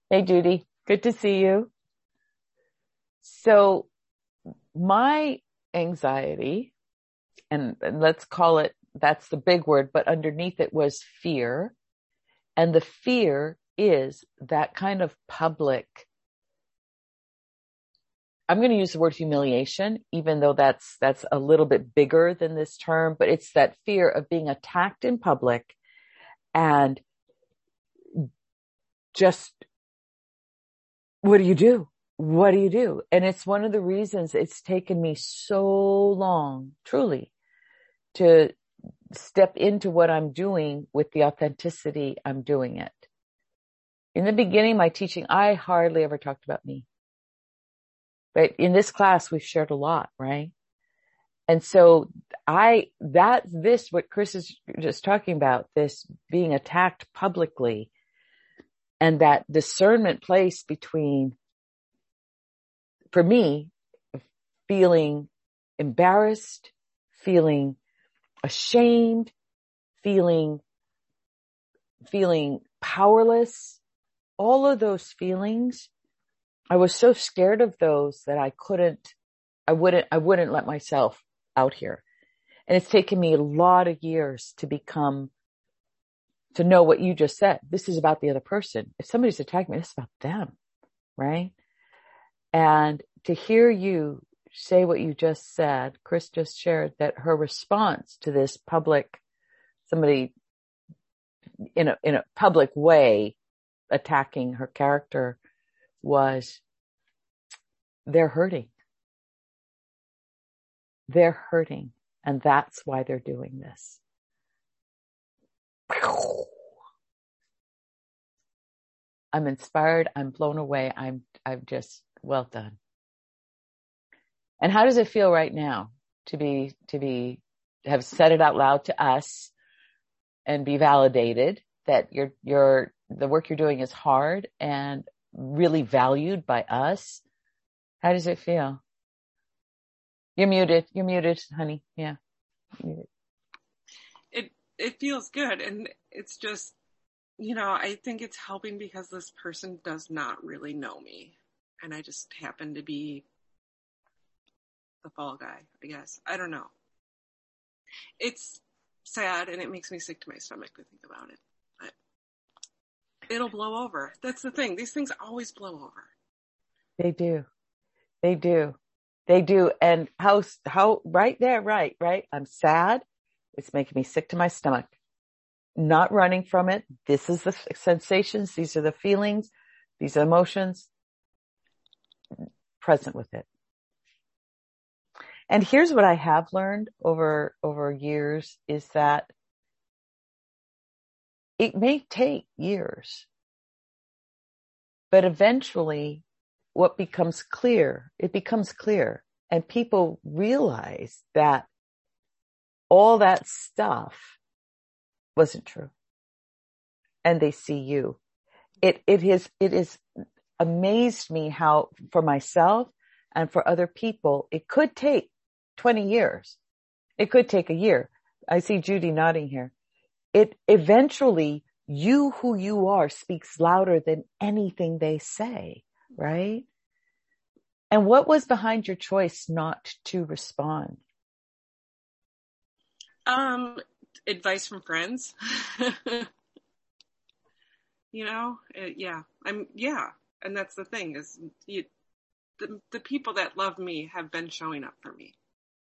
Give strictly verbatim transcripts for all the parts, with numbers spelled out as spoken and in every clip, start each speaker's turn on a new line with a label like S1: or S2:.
S1: Hey, Judy. Good to see you. So my anxiety, and, and let's call it, that's the big word, but underneath it was fear. And the fear is that kind of public, I'm going to use the word humiliation, even though that's, that's a little bit bigger than this term, but it's that fear of being attacked in public and just, what do you do? What do you do? And it's one of the reasons it's taken me so long, truly, to step into what I'm doing with the authenticity I'm doing it. In the beginning, my teaching, I hardly ever talked about me. But in this class, we've shared a lot, right? And so I, that, this, what Chris is just talking about, this being attacked publicly and that discernment place between, for me, feeling embarrassed, feeling ashamed, feeling, feeling powerless, all of those feelings, I was so scared of those that I couldn't, I wouldn't, I wouldn't let myself out here. And it's taken me a lot of years to become, to know what you just said. This is about the other person. If somebody's attacking me, this is about them, right? And to hear you say what you just said, Chris just shared that her response to this public, somebody in a, in a public way attacking her character was, they're hurting. They're hurting. And that's why they're doing this. I'm inspired. I'm blown away. I'm, I'm just, well done. And how does it feel right now to be, to be, have said it out loud to us and be validated that your, your, the work you're doing is hard and really valued by us? How does it feel? You're muted. You're muted, honey. Yeah. Muted.
S2: It, it feels good. And it's just, you know, I think it's helping because this person does not really know me. And I just happen to be the fall guy, I guess. I don't know. It's sad and it makes me sick to my stomach to think about it. But it'll blow over. That's the thing. These things always blow over.
S1: They do. They do. They do. And how, how, right there, right, right. I'm sad. It's making me sick to my stomach. Not running from it. This is the sensations. These are the feelings. These are emotions. Present with it. And here's what I have learned over, over years is that it may take years, but eventually what becomes clear, it becomes clear, and people realize that all that stuff wasn't true. And they see you. It, it is, it is amazed me how for myself and for other people, it could take twenty years. It could take a year. I see Judy nodding here. It eventually, you who you are speaks louder than anything they say, right? And what was behind your choice not to respond?
S2: Um, advice from friends. You know, uh, yeah, I'm, yeah. And that's the thing is you, the, the people that love me have been showing up for me.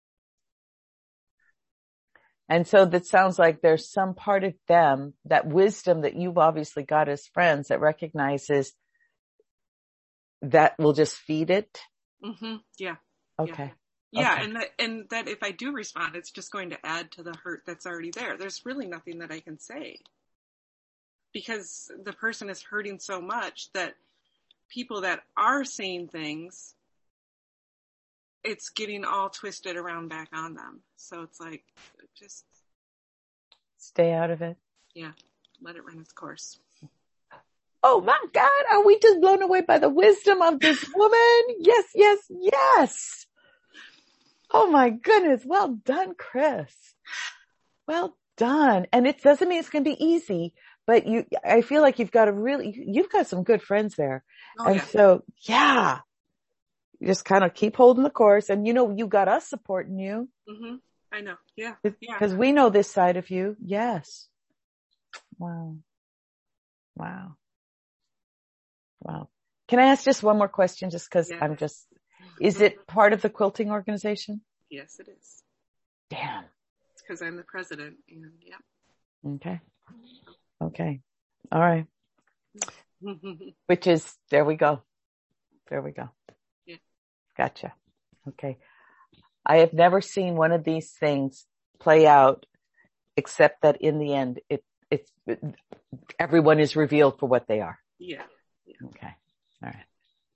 S1: And so that sounds like there's some part of them, that wisdom that you've obviously got as friends that recognizes that will just feed it.
S2: Mm-hmm. Yeah.
S1: Okay.
S2: Yeah. yeah
S1: okay.
S2: And that, and that if I do respond, it's just going to add to the hurt that's already there. There's really nothing that I can say because the person is hurting so much that people that are saying things, it's getting all twisted around back on them. So it's like, just
S1: stay out of it.
S2: Yeah. Let it run its course.
S1: Oh my God. Are we just blown away by the wisdom of this woman? Yes, yes, yes. Oh my goodness. Well done, Chris. Well done. And it doesn't mean it's going to be easy, but you, I feel like you've got a really, you've got some good friends there.
S2: Oh
S1: And
S2: yeah.
S1: so, yeah, you just kind of keep holding the course. And you know, you got us supporting you.
S2: Mhm. I know. Yeah. Yeah.
S1: Because we know this side of you. Yes. Wow. Wow. Wow. Can I ask just one more question? Just because
S2: Yeah.
S1: I'm just, is it part of the quilting organization?
S2: Yes, it is.
S1: Damn.
S2: It's because I'm the president, and yeah.
S1: Okay. Okay. All right. Which is, there we go. There we go.
S2: Yeah.
S1: Gotcha. Okay. I have never seen one of these things play out, except that in the end, it, it's, it, everyone is revealed for what they are.
S2: Yeah. Yeah.
S1: Okay. All right.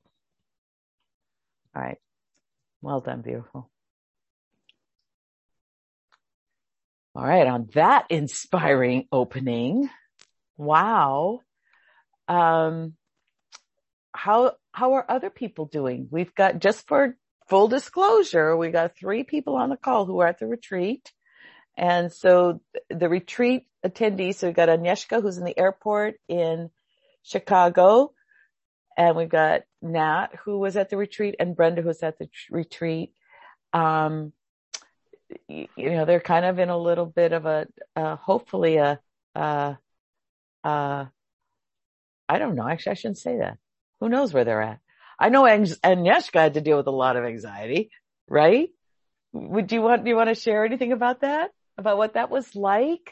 S1: All right. Well done. Beautiful. All right. On that inspiring opening. Wow. Um, how, how are other people doing? We've got, just for full disclosure, we got three people on the call who are at the retreat. And so the retreat attendees, so we've got Agnieszka, who's in the airport in Chicago. And we've got Nat, who was at the retreat, and Brenda, who's at the retreat. Um, you know, they're kind of in a little bit of a, uh, hopefully a, uh, uh, I don't know. Actually, I shouldn't say that. Who knows where they're at? I know Agnieszka had to deal with a lot of anxiety, right? Would you want, do you want to share anything about that? About what that was like?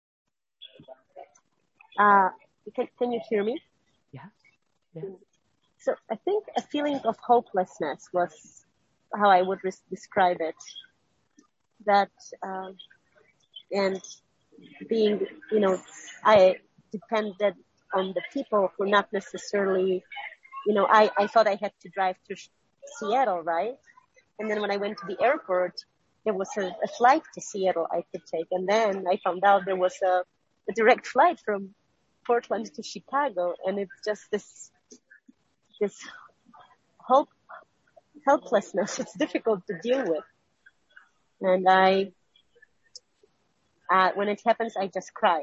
S3: Uh, can, can you hear me?
S1: Yeah. Yeah.
S3: So I think a feeling of hopelessness was how I would re- describe it. That, um, and being, you know, I depended on the people who not necessarily, you know, I, I thought I had to drive to Seattle, right? And then when I went to the airport, there was a, a flight to Seattle I could take. And then I found out there was a, a direct flight from Portland to Chicago. And it's just this, this hope, helplessness. It's difficult to deal with. And I, uh, when it happens, I just cry.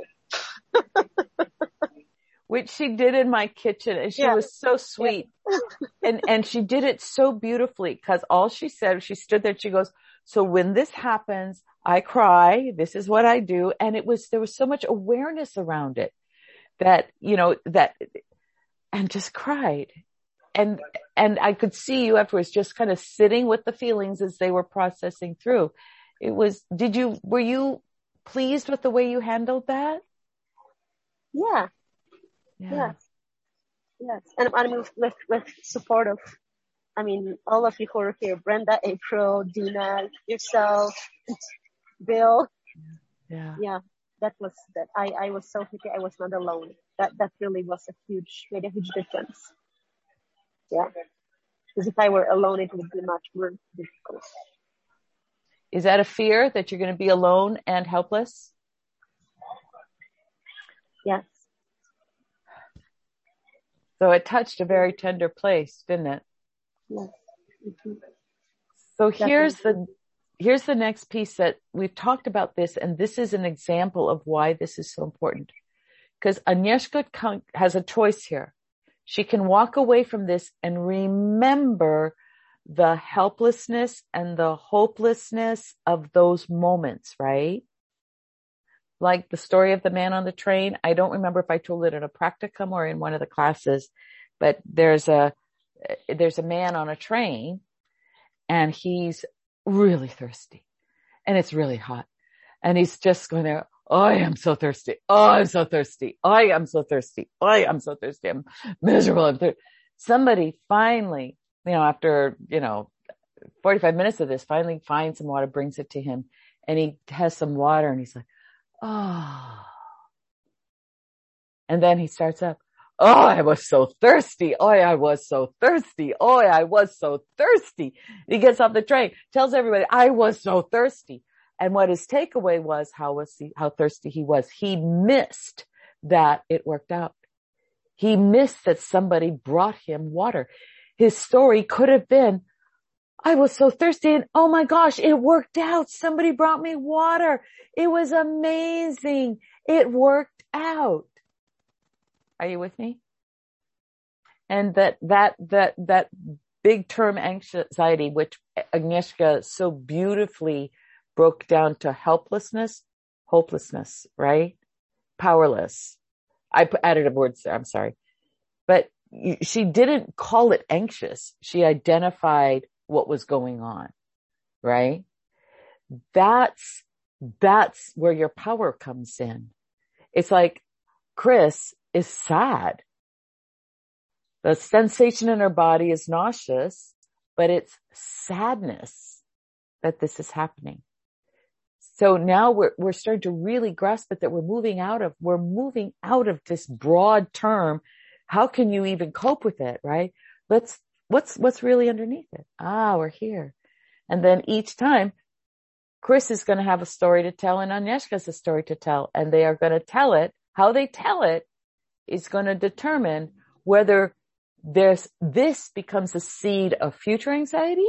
S1: Which she did in my kitchen, and she
S3: Yeah.
S1: was so sweet. Yeah. and, and she did it so beautifully, because all she said, she stood there, she goes, so when this happens, I cry. This is what I do. And it was, there was so much awareness around it that, you know, that, and just cried. And, and I could see you afterwards just kind of sitting with the feelings as they were processing through. It was, did you, were you pleased with the way you handled that?
S3: Yeah.
S1: Yeah.
S3: Yes. Yes. And I mean, with, with, with support of, I mean, all of you who are here, Brenda, April, Dina, yourself, Bill.
S1: Yeah.
S3: Yeah. That was that. I, I was so happy I was not alone. That, that really was a huge, made a huge difference. Yeah. Because if I were alone, it would be much more difficult.
S1: Is that a fear that you're going to be alone and helpless?
S3: Yes.
S1: So it touched a very tender place, didn't it?
S3: Yes. Mm-hmm.
S1: So here's the, here's the next piece that we've talked about this, and this is an example of why this is so important. Because Agnieszka has a choice here. She can walk away from this and remember the helplessness and the hopelessness of those moments, right? Like the story of the man on the train. I don't remember if I told it in a practicum or in one of the classes, but there's a, there's a man on a train and he's really thirsty and it's really hot and he's just going there. Oh, I am so thirsty. Oh, I'm so thirsty. Oh, I am so thirsty. Oh, I am so thirsty. I'm miserable. I'm thir-. Somebody finally, you know, after, you know, forty-five minutes of this, finally finds some water, brings it to him, and he has some water and he's like, oh. And then he starts up. Oh, I was so thirsty. Oh, I was so thirsty. Oh, I was so thirsty. He gets off the train, tells everybody, I was so thirsty. And what his takeaway was, how was he, how thirsty he was. He missed that it worked out. He missed that somebody brought him water. His story could have been, I was so thirsty and oh my gosh, it worked out. Somebody brought me water. It was amazing. It worked out. Are you with me? And that, that, that, that big term anxiety, which Agnieszka so beautifully broke down to helplessness, hopelessness, right? Powerless. I added a word there. I'm sorry. But she didn't call it anxious. She identified what was going on, right? That's, that's where your power comes in. It's like Chris is sad. The sensation in her body is nauseous, but it's sadness that this is happening. So now we're, we're starting to really grasp it, that we're moving out of, we're moving out of this broad term. How can you even cope with it, right? Let's, what's, what's really underneath it? Ah, we're here. And then each time Chris is going to have a story to tell and Agnieszka has a story to tell, and they are going to tell it. How they tell it is going to determine whether there's, this becomes a seed of future anxiety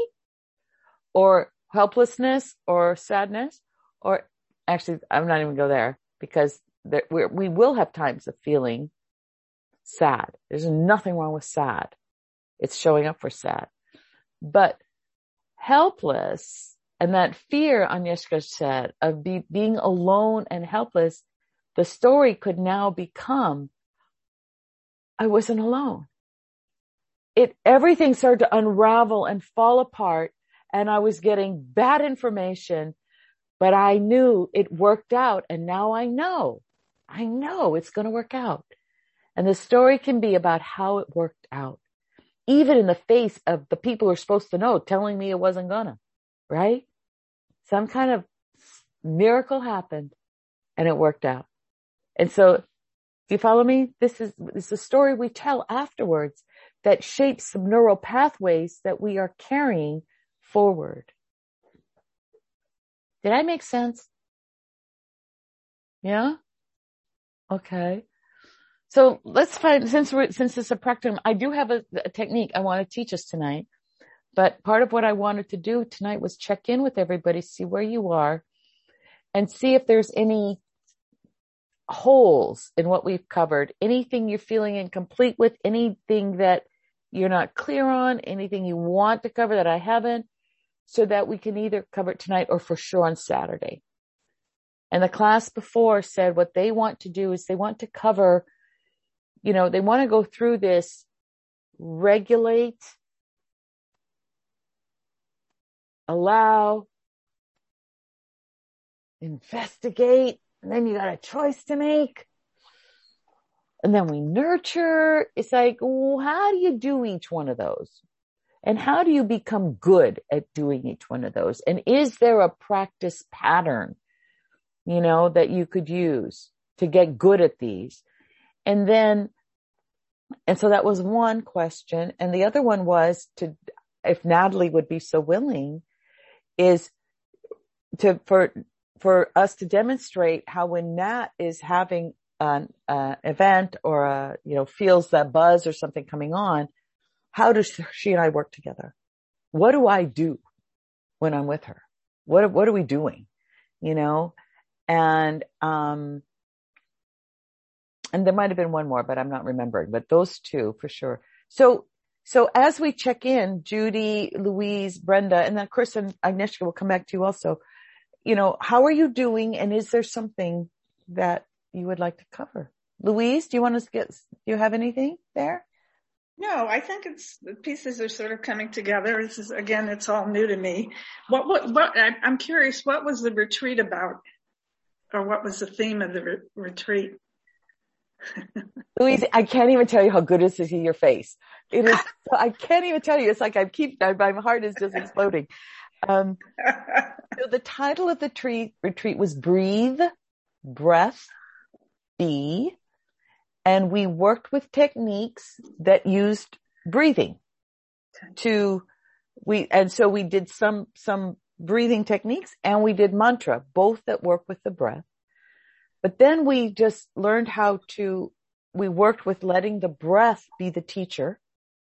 S1: or helplessness or sadness, or actually, I'm not even going to go there, because there, we're, we will have times of feeling sad. There's nothing wrong with sad. It's showing up for sad. But helpless, and that fear, Agnieszka said, of be, being alone and helpless, the story could now become, I wasn't alone. It, everything started to unravel and fall apart, and I was getting bad information, but I knew it worked out, and now I know. I know it's going to work out. And the story can be about how it worked out, even in the face of the people who are supposed to know telling me it wasn't gonna, right? Some kind of miracle happened and it worked out. And so, do you follow me? This is, this is a story we tell afterwards that shapes some neural pathways that we are carrying forward. Did I make sense? Yeah? Okay. So let's find, since we're, since it's a practicum, I do have a, a technique I want to teach us tonight. But part of what I wanted to do tonight was check in with everybody, see where you are, and see if there's any holes in what we've covered, anything you're feeling incomplete with, anything that you're not clear on, anything you want to cover that I haven't, so that we can either cover it tonight or for sure on Saturday. And the class before said what they want to do is they want to cover, you know, they want to go through this, regulate, allow, investigate, and then you got a choice to make. And then we nurture. It's like, well, how do you do each one of those? And how do you become good at doing each one of those? And is there a practice pattern, you know, that you could use to get good at these? And then, and so that was one question. And the other one was to, if Natalie would be so willing, is to, for, for us to demonstrate how when Nat is having an uh, event or a, you know, feels that buzz or something coming on, how does she and I work together? What do I do when I'm with her? What, what are we doing? You know? And, um, and there might have been one more, but I'm not remembering, but those two for sure. So, so as we check in, Judy, Louise, Brenda, and then Chris and Agnieszka will come back to you also. You know, how are you doing? And is there something that you would like to cover? Louise, do you want to get, do you have anything there?
S4: No, I think it's, the pieces are sort of coming together. This is, again, it's all new to me. What, what, what, I, I'm curious, what was the retreat about? Or what was the theme of the re- retreat?
S1: Louise, I can't even tell you how good it is to see your face. It is, I can't even tell you. It's like I keep, my heart is just exploding. Um, so the title of the tree, retreat was Breathe, Breath, Be. And we worked with techniques that used breathing to, we, and so we did some, some breathing techniques and we did mantra, both that work with the breath. But then we just learned how to, we worked with letting the breath be the teacher.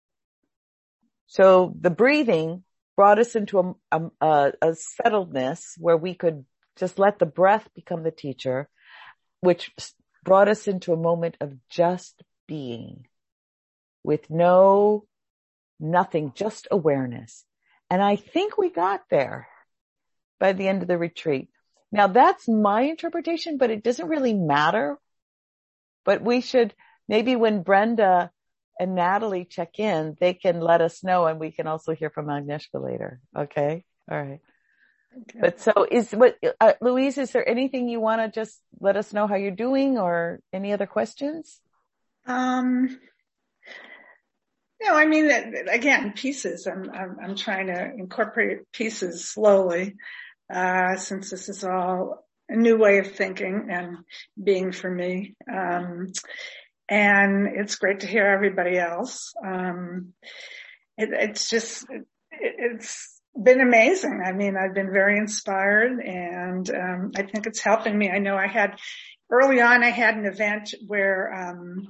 S1: So the breathing brought us into a, a, a settledness where we could just let the breath become the teacher, which brought us into a moment of just being with no, nothing, just awareness. And I think we got there by the end of the retreat. Now that's my interpretation, but it doesn't really matter. But we should, maybe when Brenda and Natalie check in, they can let us know, and we can also hear from Agnieszka later. Okay. All right. Okay. But so is what, uh, Louise, is there anything you want to just let us know how you're doing, or any other questions?
S4: Um, no, I mean, again, pieces. I'm, I'm, I'm trying to incorporate pieces slowly, uh, since this is all a new way of thinking and being for me. Um, and it's great to hear everybody else. Um, it, it's just, it, it's, been amazing. I mean, I've been very inspired, and um I think it's helping me. I know I had early on I had an event where um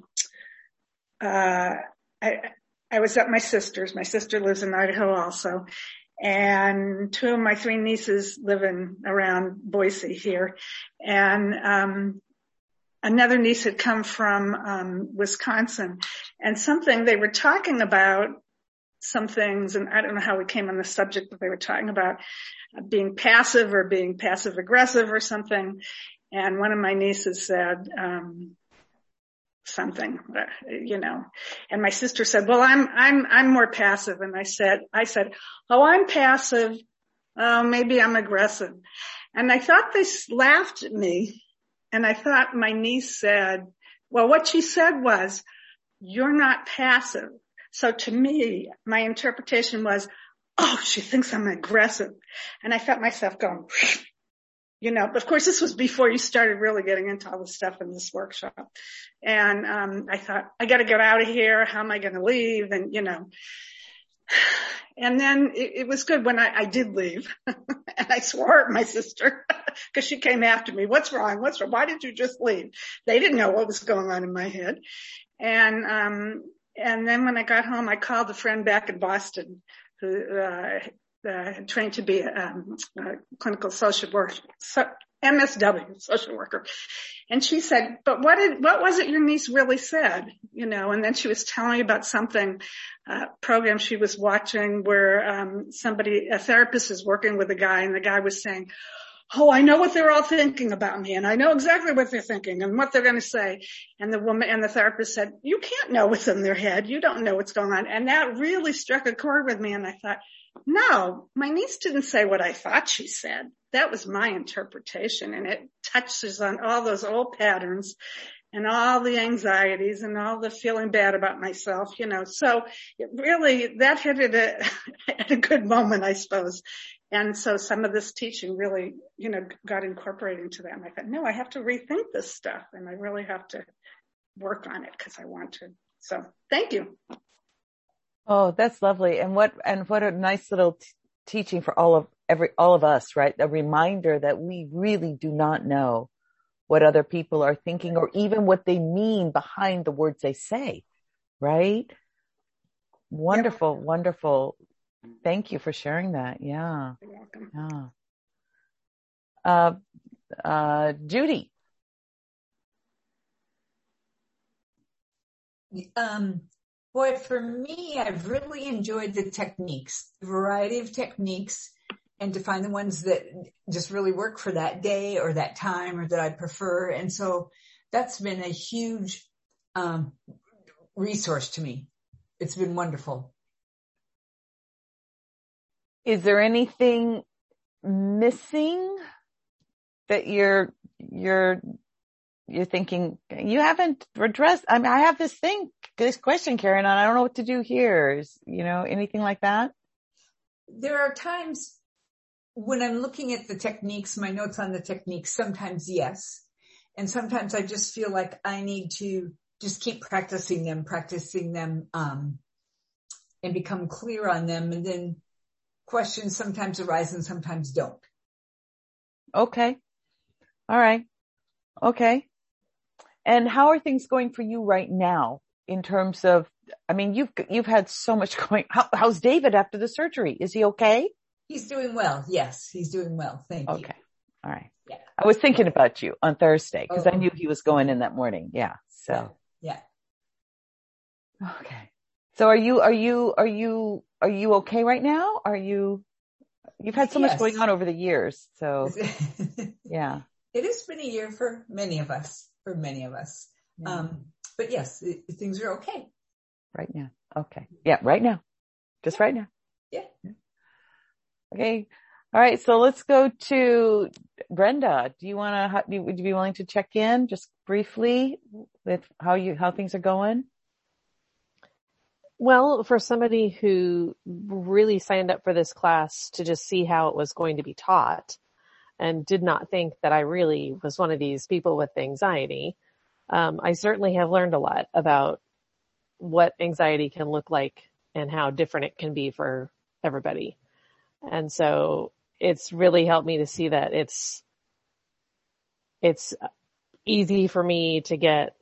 S4: uh I I was at my sister's. My sister lives in Idaho also, and two of my three nieces live in around Boise here, and um another niece had come from um Wisconsin, and something they were talking about some things, and I don't know how we came on the subject, but they were talking about being passive or being passive aggressive or something. And one of my nieces said, um, something, you know, and my sister said, well, I'm, I'm, I'm more passive. And I said, I said, oh, I'm passive. Oh, maybe I'm aggressive. And I thought they laughed at me. And I thought my niece said, well, what she said was, you're not passive. So to me, my interpretation was, oh, she thinks I'm aggressive. And I felt myself going, you know, but of course this was before you started really getting into all this stuff in this workshop. And, um, I thought, I got to get out of here. How am I going to leave? And, you know, and then it, it was good when I, I did leave. And I swore at my sister because she came after me. What's wrong? What's wrong? Why did you just leave? They didn't know what was going on in my head. And, um, And then when I got home, I called a friend back in Boston who uh, uh trained to be um, a clinical social worker, so, M S W, social worker. And she said, but what did, what was it your niece really said? You know, and then she was telling me about something, uh, program she was watching where um somebody, a therapist is working with a guy, and the guy was saying, oh, I know what they're all thinking about me, and I know exactly what they're thinking and what they're going to say. And the woman and the therapist said, you can't know what's in their head. You don't know what's going on. And that really struck a chord with me. And I thought, no, my niece didn't say what I thought she said. That was my interpretation. And it touches on all those old patterns and all the anxieties and all the feeling bad about myself, you know. So it really, that hit it at, at a good moment, I suppose. And so some of this teaching really, you know, got incorporated into that. And I thought, no, I have to rethink this stuff, and I really have to work on it because I want to. So thank you.
S1: Oh, that's lovely. And what, and what a nice little t- teaching for all of every, all of us, right? A reminder that we really do not know what other people are thinking, or even what they mean behind the words they say, right? Wonderful, yep. Wonderful. Thank you for sharing that. Yeah.
S4: You're welcome.
S1: Yeah. Uh, uh, Judy.
S5: Um, boy, for me, I've really enjoyed the techniques, the variety of techniques, and to find the ones that just really work for that day or that time or that I prefer. And so that's been a huge, um, resource to me. It's been wonderful.
S1: Is there anything missing that you're, you're, you're thinking you haven't addressed? I mean, I have this thing, this question, Karen, and I don't know what to do here. Is, you know, anything like that?
S5: There are times when I'm looking at the techniques, my notes on the techniques, sometimes yes. And sometimes I just feel like I need to just keep practicing them, practicing them, um, and become clear on them. And then questions sometimes arise and sometimes don't.
S1: Okay. All right. Okay. And how are things going for you right now in terms of, I mean, you've, you've had so much going, how, how's David after the surgery? Is he okay?
S5: He's doing well. Yes, he's doing well. Thank you.
S1: Okay. All right.
S5: Yeah.
S1: I was thinking about you on Thursday because
S5: oh.
S1: I knew he was going in that morning. Yeah. So.
S5: Yeah.
S1: Okay. So are you, are you, are you, are you okay right now? Are you, you've had so
S5: Yes.
S1: much going on over the years. So yeah.
S5: It has been a year for many of us, for many of us. Yeah. Um, but yes, it, things are okay.
S1: Right now. Okay. Yeah. Right now. Just right now.
S5: Yeah.
S1: Okay. All right. So let's go to Brenda. Do you want to, would you be willing to check in just briefly with how you, how things are going?
S6: Well, for somebody who really signed up for this class to just see how it was going to be taught and did not think that I really was one of these people with anxiety, um, I certainly have learned a lot about what anxiety can look like and how different it can be for everybody. And so it's really helped me to see that it's, it's easy for me to get,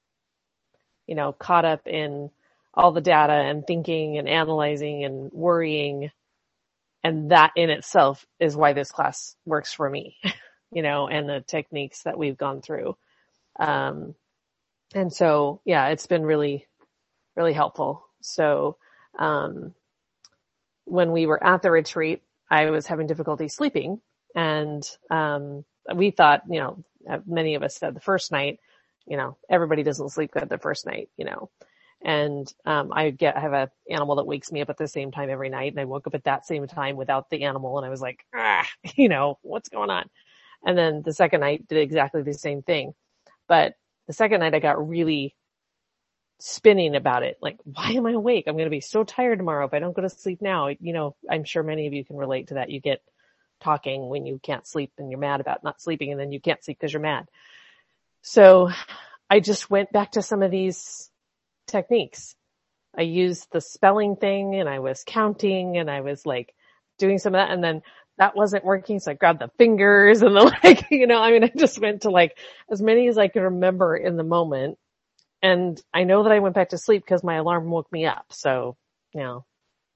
S6: you know, caught up in all the data and thinking and analyzing and worrying. And that in itself is why this class works for me, you know, and the techniques that we've gone through. Um, and so, yeah, it's been really, really helpful. So, um, when we were at the retreat, I was having difficulty sleeping, and, um, we thought, you know, many of us said the first night, you know, everybody doesn't sleep good the first night, you know. And, um, I get, I have an animal that wakes me up at the same time every night. And I woke up at that same time without the animal. And I was like, ah, you know, what's going on? And then the second night did exactly the same thing. But the second night I got really spinning about it. Like, why am I awake? I'm going to be so tired tomorrow if I don't go to sleep now. You know, I'm sure many of you can relate to that. You get talking when you can't sleep and you're mad about not sleeping, and then you can't sleep because you're mad. So I just went back to some of these techniques. I used the spelling thing, and I was counting, and I was like doing some of that, and then that wasn't working. So I grabbed the fingers and the like, you know, I mean, I just went to like as many as I could remember in the moment. And I know that I went back to sleep because my alarm woke me up. So, you know.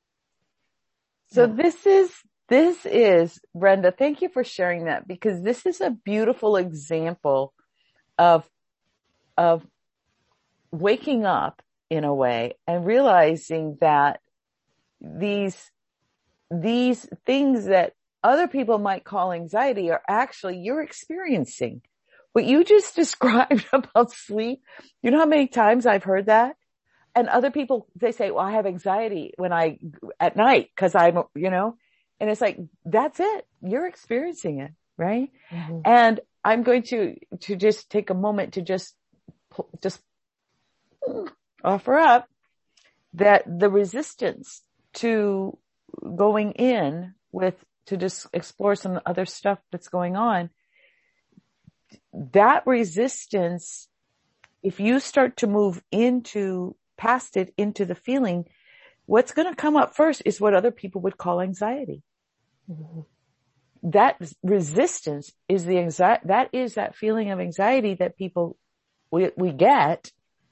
S1: So
S6: yeah.
S1: this is, this is, Brenda, thank you for sharing that, because this is a beautiful example of, of waking up in a way and realizing that these, these things that other people might call anxiety are actually you're experiencing. What you just described about sleep, you know how many times I've heard that? And other people, they say, well, I have anxiety when I, at night, cause I'm, you know, and it's like, that's it. You're experiencing it, right? Mm-hmm. And I'm going to, to just take a moment to just, just offer up that the resistance to going in with, to just explore some other stuff that's going on, that resistance, if you start to move into past it, into the feeling, what's going to come up first is what other people would call anxiety. Mm-hmm. That resistance is the anxiety, that is that feeling of anxiety that people, we, we get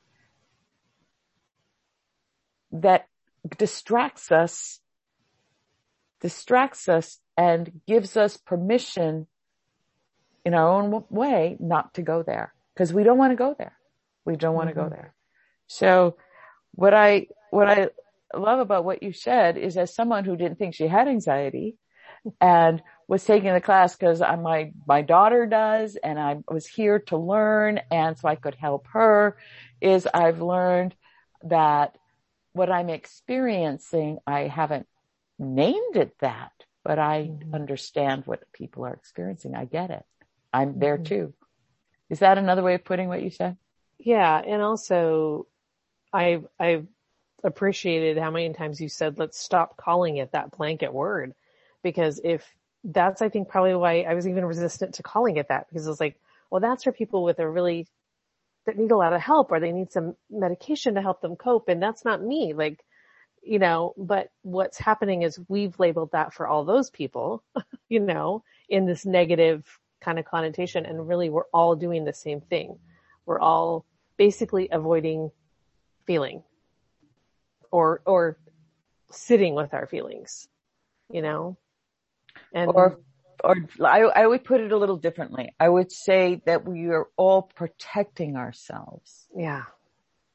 S1: that distracts us, distracts us and gives us permission in our own way not to go there, because we don't want to go there. We don't want to mm-hmm. go there. So what I, what I love about what you said is, as someone who didn't think she had anxiety and was taking the class because my, my daughter does, and I was here to learn, and so I could help her, is I've learned that what I'm experiencing, I haven't named it that, but I mm-hmm. understand what people are experiencing. I get it. I'm there too. Is that another way of putting what you said?
S6: Yeah. And also I've, I've appreciated how many times you said, let's stop calling it that blanket word, because if that's, I think probably why I was even resistant to calling it that, because it was like, well, that's for people with a really, that need a lot of help, or they need some medication to help them cope. And that's not me. Like, you know, but what's happening is we've labeled that for all those people, you know, in this negative kind of connotation. And really we're all doing the same thing. We're all basically avoiding feeling or, or sitting with our feelings, you know, and
S1: or, or I, I would put it a little differently. I would say that we are all protecting ourselves.
S6: Yeah. Yeah.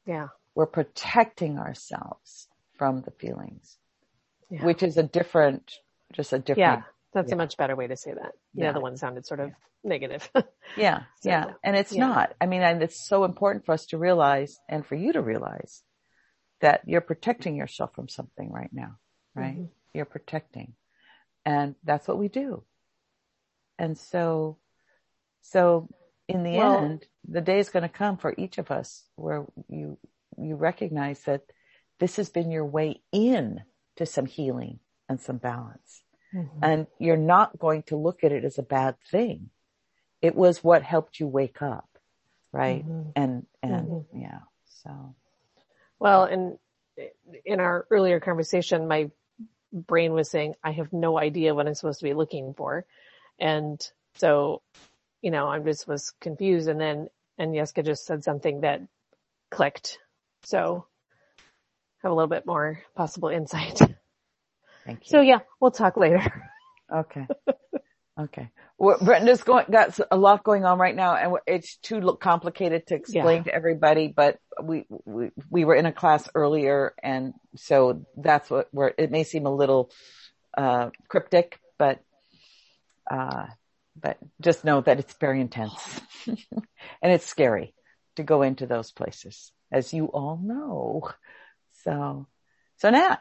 S1: we're protecting ourselves from the feelings,
S6: yeah.
S1: which is a different, just a different.
S6: Yeah, that's
S1: yeah.
S6: a much better way to say that. The
S1: yeah.
S6: other one sounded sort of
S1: yeah.
S6: negative.
S1: yeah,
S6: so,
S1: yeah. And it's
S6: yeah.
S1: not. I mean, and it's so important for us to realize, and for you to realize, that you're protecting yourself from something right now, right? Mm-hmm. You're protecting. And that's what we do. And so, so in the well, end, the day is going to come for each of us where you, you recognize that this has been your way in to some healing and some balance. Mm-hmm. And you're not going to look at it as a bad thing. It was what helped you wake up, right? Mm-hmm. And, and mm-hmm. yeah, so.
S6: Well, and in our earlier conversation, my brain was saying, I have no idea what I'm supposed to be looking for. And so, you know, I just was confused. And then Agnieszka just said something that clicked. So have a little bit more possible insight.
S1: Thank you.
S6: So yeah, we'll talk later.
S1: Okay. Okay. Well, Brenda's going, got a lot going on right now, and it's too complicated to explain yeah. to everybody, but we, we, we were in a class earlier, and so that's what we're, it may seem a little, uh, cryptic, but, uh, but just know that it's very intense and it's scary to go into those places, as you all know. So, so Nat.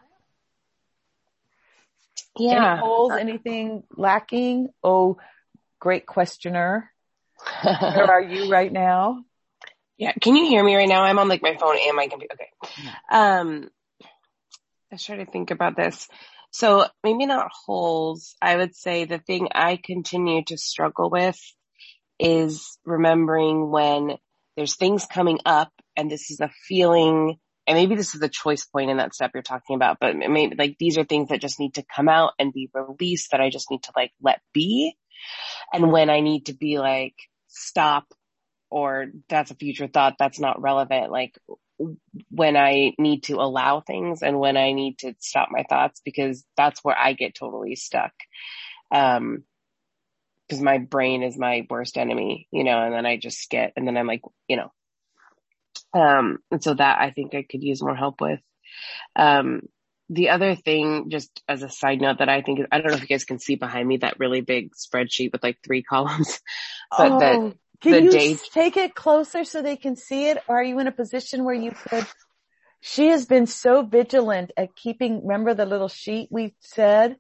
S7: Yeah.
S1: Any holes, anything lacking? Oh, great questioner. Where are you right now?
S7: Yeah. Can you hear me right now? I'm on like my phone and my computer. Okay. Yeah. Um, I was trying to think about this. So maybe not holes. I would say the thing I continue to struggle with is remembering when there's things coming up and this is a feeling, and maybe this is the choice point in that step you're talking about, but maybe like these are things that just need to come out and be released that I just need to like let be. And when I need to be like, stop, or that's a future thought, that's not relevant. Like when I need to allow things and when I need to stop my thoughts, because that's where I get totally stuck. Um, because my brain is my worst enemy, you know, and then I just get, and then I'm like, you know, um, and so that I think I could use more help with. Um, the other thing, just as a side note that I think, I don't know if you guys can see behind me, that really big spreadsheet with like three columns, but
S1: oh,
S7: that
S1: can
S7: the
S1: you
S7: date,
S1: take it closer so they can see it? Or are you in a position where you could? She has been so vigilant at keeping, remember the little sheet we said?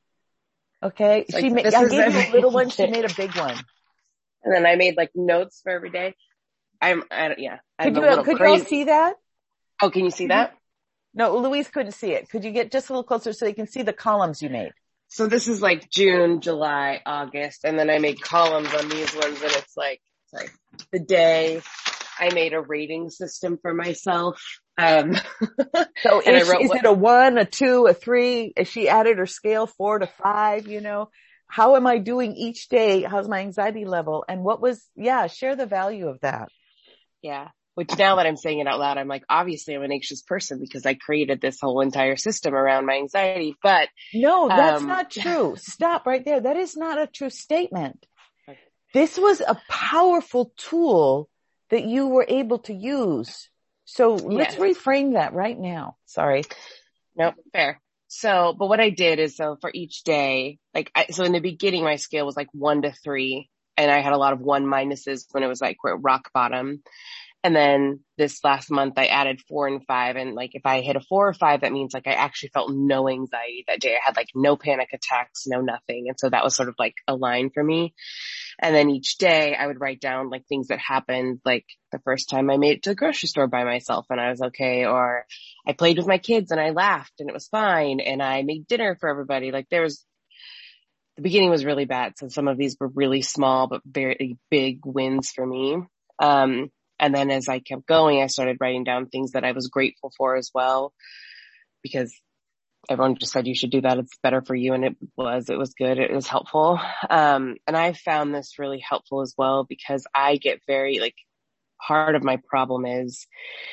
S1: Okay.
S7: Like,
S1: she made, I gave you a little one. She made a big one.
S7: And then I made like notes for every day. I'm, I don't, yeah.
S1: Could
S7: I'm
S1: you, could you all see that?
S7: Oh, can you see that?
S1: No, Louise couldn't see it. Could you get just a little closer so they can see the columns you made?
S7: So this is like June, July, August, and then I made columns on these ones, and it's like, sorry, the day. I made a rating system for myself. Um,
S1: so is,
S7: wrote,
S1: is it a one, a two, a three? If she added her scale four to five, you know, how am I doing each day? How's my anxiety level? And what was, yeah, share the value of that.
S7: Yeah. Which now that I'm saying it out loud, I'm like, obviously I'm an anxious person because I created this whole entire system around my anxiety, but.
S1: No, that's
S7: um,
S1: not true. Stop right there. That is not a true statement. Okay. This was a powerful tool that you were able to use. So let's yes. reframe that right now. Sorry.
S7: Nope. Fair. So, but what I did is, so for each day, like, I, so in the beginning, my scale was like one to three, and I had a lot of one minuses when it was like rock bottom. And then this last month I added four and five. And like, if I hit a four or five, that means like I actually felt no anxiety that day. I had like no panic attacks, no nothing. And so that was sort of like a line for me. And then each day I would write down like things that happened, like the first time I made it to the grocery store by myself and I was okay. Or I played with my kids and I laughed and it was fine. And I made dinner for everybody. Like there was, the beginning was really bad. So some of these were really small, but very big wins for me. Um, And then as I kept going, I started writing down things that I was grateful for as well, because everyone just said you should do that. It's better for you. And it was, it was good. It was helpful. Um, and I found this really helpful as well, because I get very like, part of my problem is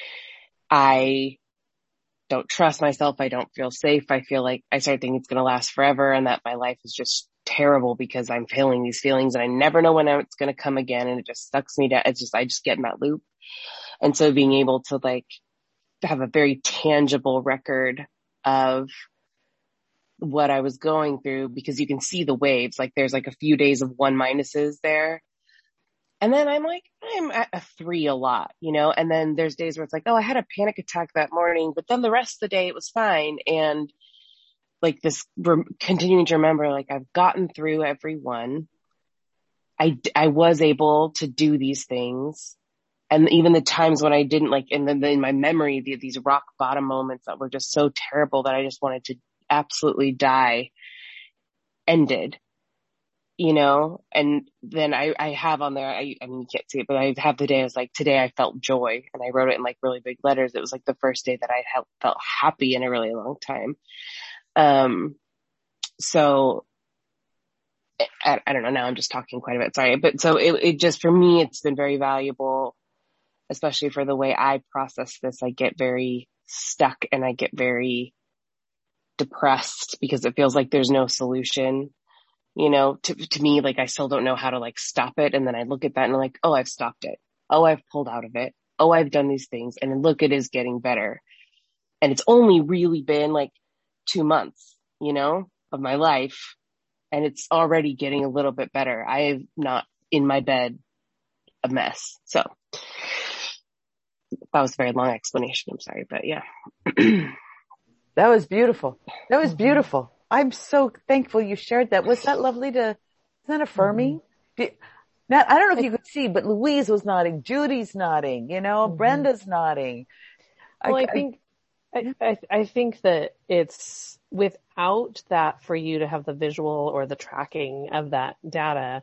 S7: I don't trust myself. I don't feel safe. I feel like I start thinking it's going to last forever and that my life is just terrible because I'm feeling these feelings and I never know when it's going to come again. And it just sucks me down. It's just, I just get in that loop. And so being able to like have a very tangible record of what I was going through, because you can see the waves. Like there's like a few days of one minuses there. And then I'm like, I'm at a three a lot, you know? And then there's days where it's like, oh, I had a panic attack that morning, but then the rest of the day it was fine. And like this, re- continuing to remember, like I've gotten through every one. I, I was able to do these things. And even the times when I didn't, like, and then in my memory, the, these rock bottom moments that were just so terrible that I just wanted to absolutely die, ended. You know, and then I, I have on there, I, I mean, you can't see it, but I have the day I was like, today I felt joy, and I wrote it in like really big letters. It was like the first day that I had felt happy in a really long time. Um, so I, I don't know, now I'm just talking quite a bit, sorry. But so it, it just, for me, it's been very valuable, especially for the way I process this. I get very stuck and I get very depressed because it feels like there's no solution. You know, to, to me, like, I still don't know how to like stop it. And then I look at that and I'm like, oh, I've stopped it. Oh, I've pulled out of it. Oh, I've done these things. And then look, it is getting better. And it's only really been like two months, you know, of my life. And it's already getting a little bit better. I am not in my bed a mess. So that was a very long explanation. I'm sorry, but yeah.
S1: That was beautiful. That was beautiful. I'm so thankful you shared that. Was that lovely to, isn't that affirming? Mm-hmm. Now, I don't know if you could see, but Louise was nodding. Judy's nodding, you know, mm-hmm. Brenda's nodding.
S6: Well, I, I think, I, I, I think that it's without that, for you to have the visual or the tracking of that data.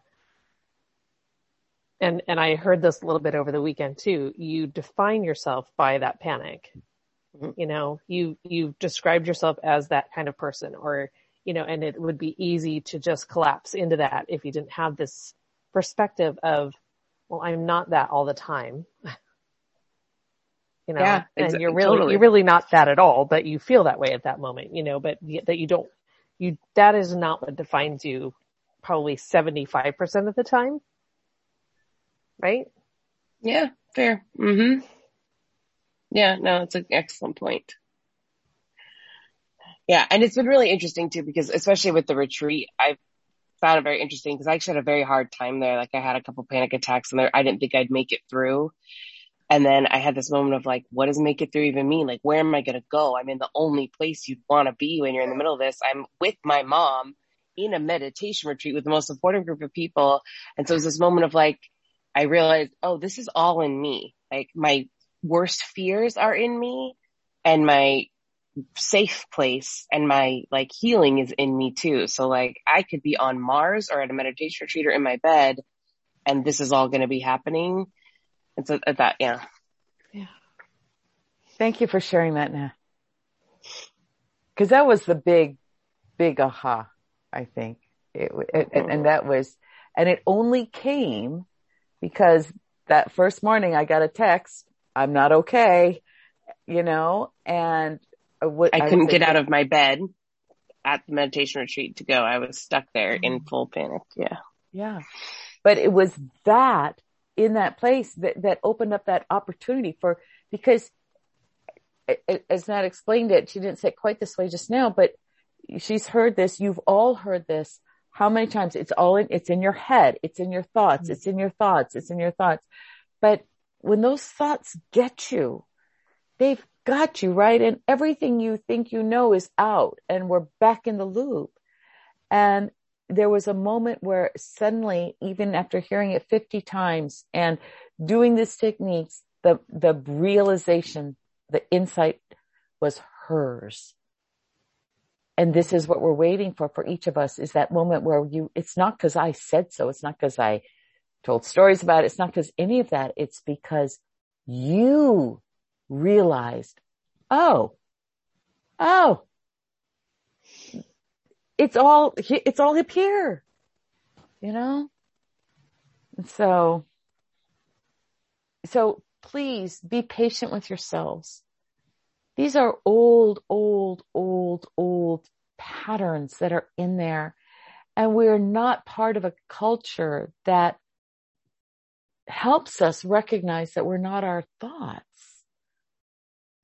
S6: And, and I heard this a little bit over the weekend too. You define yourself by that panic. You know, you, you described yourself as that kind of person, or, you know, and it would be easy to just collapse into that if you didn't have this perspective of, well, I'm not that all the time. You know,
S7: yeah,
S6: and
S7: exa-
S6: you're really,
S7: totally.
S6: you're really not that at all, but you feel that way at that moment, you know, but that you don't, you, that is not what defines you probably seventy-five percent of the time. Right?
S7: Yeah, fair. Mm-hmm. Yeah, no, it's an excellent point. Yeah, and it's been really interesting too, because especially with the retreat, I found it very interesting because I actually had a very hard time there. Like I had a couple panic attacks and there, I didn't think I'd make it through. And then I had this moment of like, what does make it through even mean? Like, where am I going to go? I'm in the only place you'd want to be when you're in the middle of this. I'm with my mom in a meditation retreat with the most supportive group of people. And so it was this moment of like, I realized, oh, this is all in me. Like my worst fears are in me, and my safe place and my like healing is in me too. So like I could be on Mars or at a meditation retreat or in my bed, and this is all going to be happening. And so that, yeah.
S1: Yeah. Thank you for sharing that, Nah. Cause that was the big, big aha, I think. It, it, mm-hmm. And that was, and it only came because that first morning I got a text, I'm not okay, you know, and what
S7: I couldn't I get out of my bed at the meditation retreat to go. I was stuck there in full panic. Yeah.
S1: Yeah. But it was that in that place that, that opened up that opportunity for, because as Nat explained it, she didn't say it quite this way just now, but she's heard this. You've all heard this. How many times? It's all in, it's in your head. It's in your thoughts. Mm-hmm. It's in your thoughts. It's in your thoughts. But when those thoughts get you, they've got you, right? And everything you think you know is out, and we're back in the loop. And there was a moment where suddenly, even after hearing it fifty times and doing these techniques, the, the realization, the insight was hers. And this is what we're waiting for, for each of us, is that moment where you, it's not because I said so. It's not because I told stories about it. It's not because any of that. It's because you realized, oh, oh, it's all, it's all up here, you know? And so, so please be patient with yourselves. These are old, old, old, old patterns that are in there. And we're not part of a culture that helps us recognize that we're not our thoughts.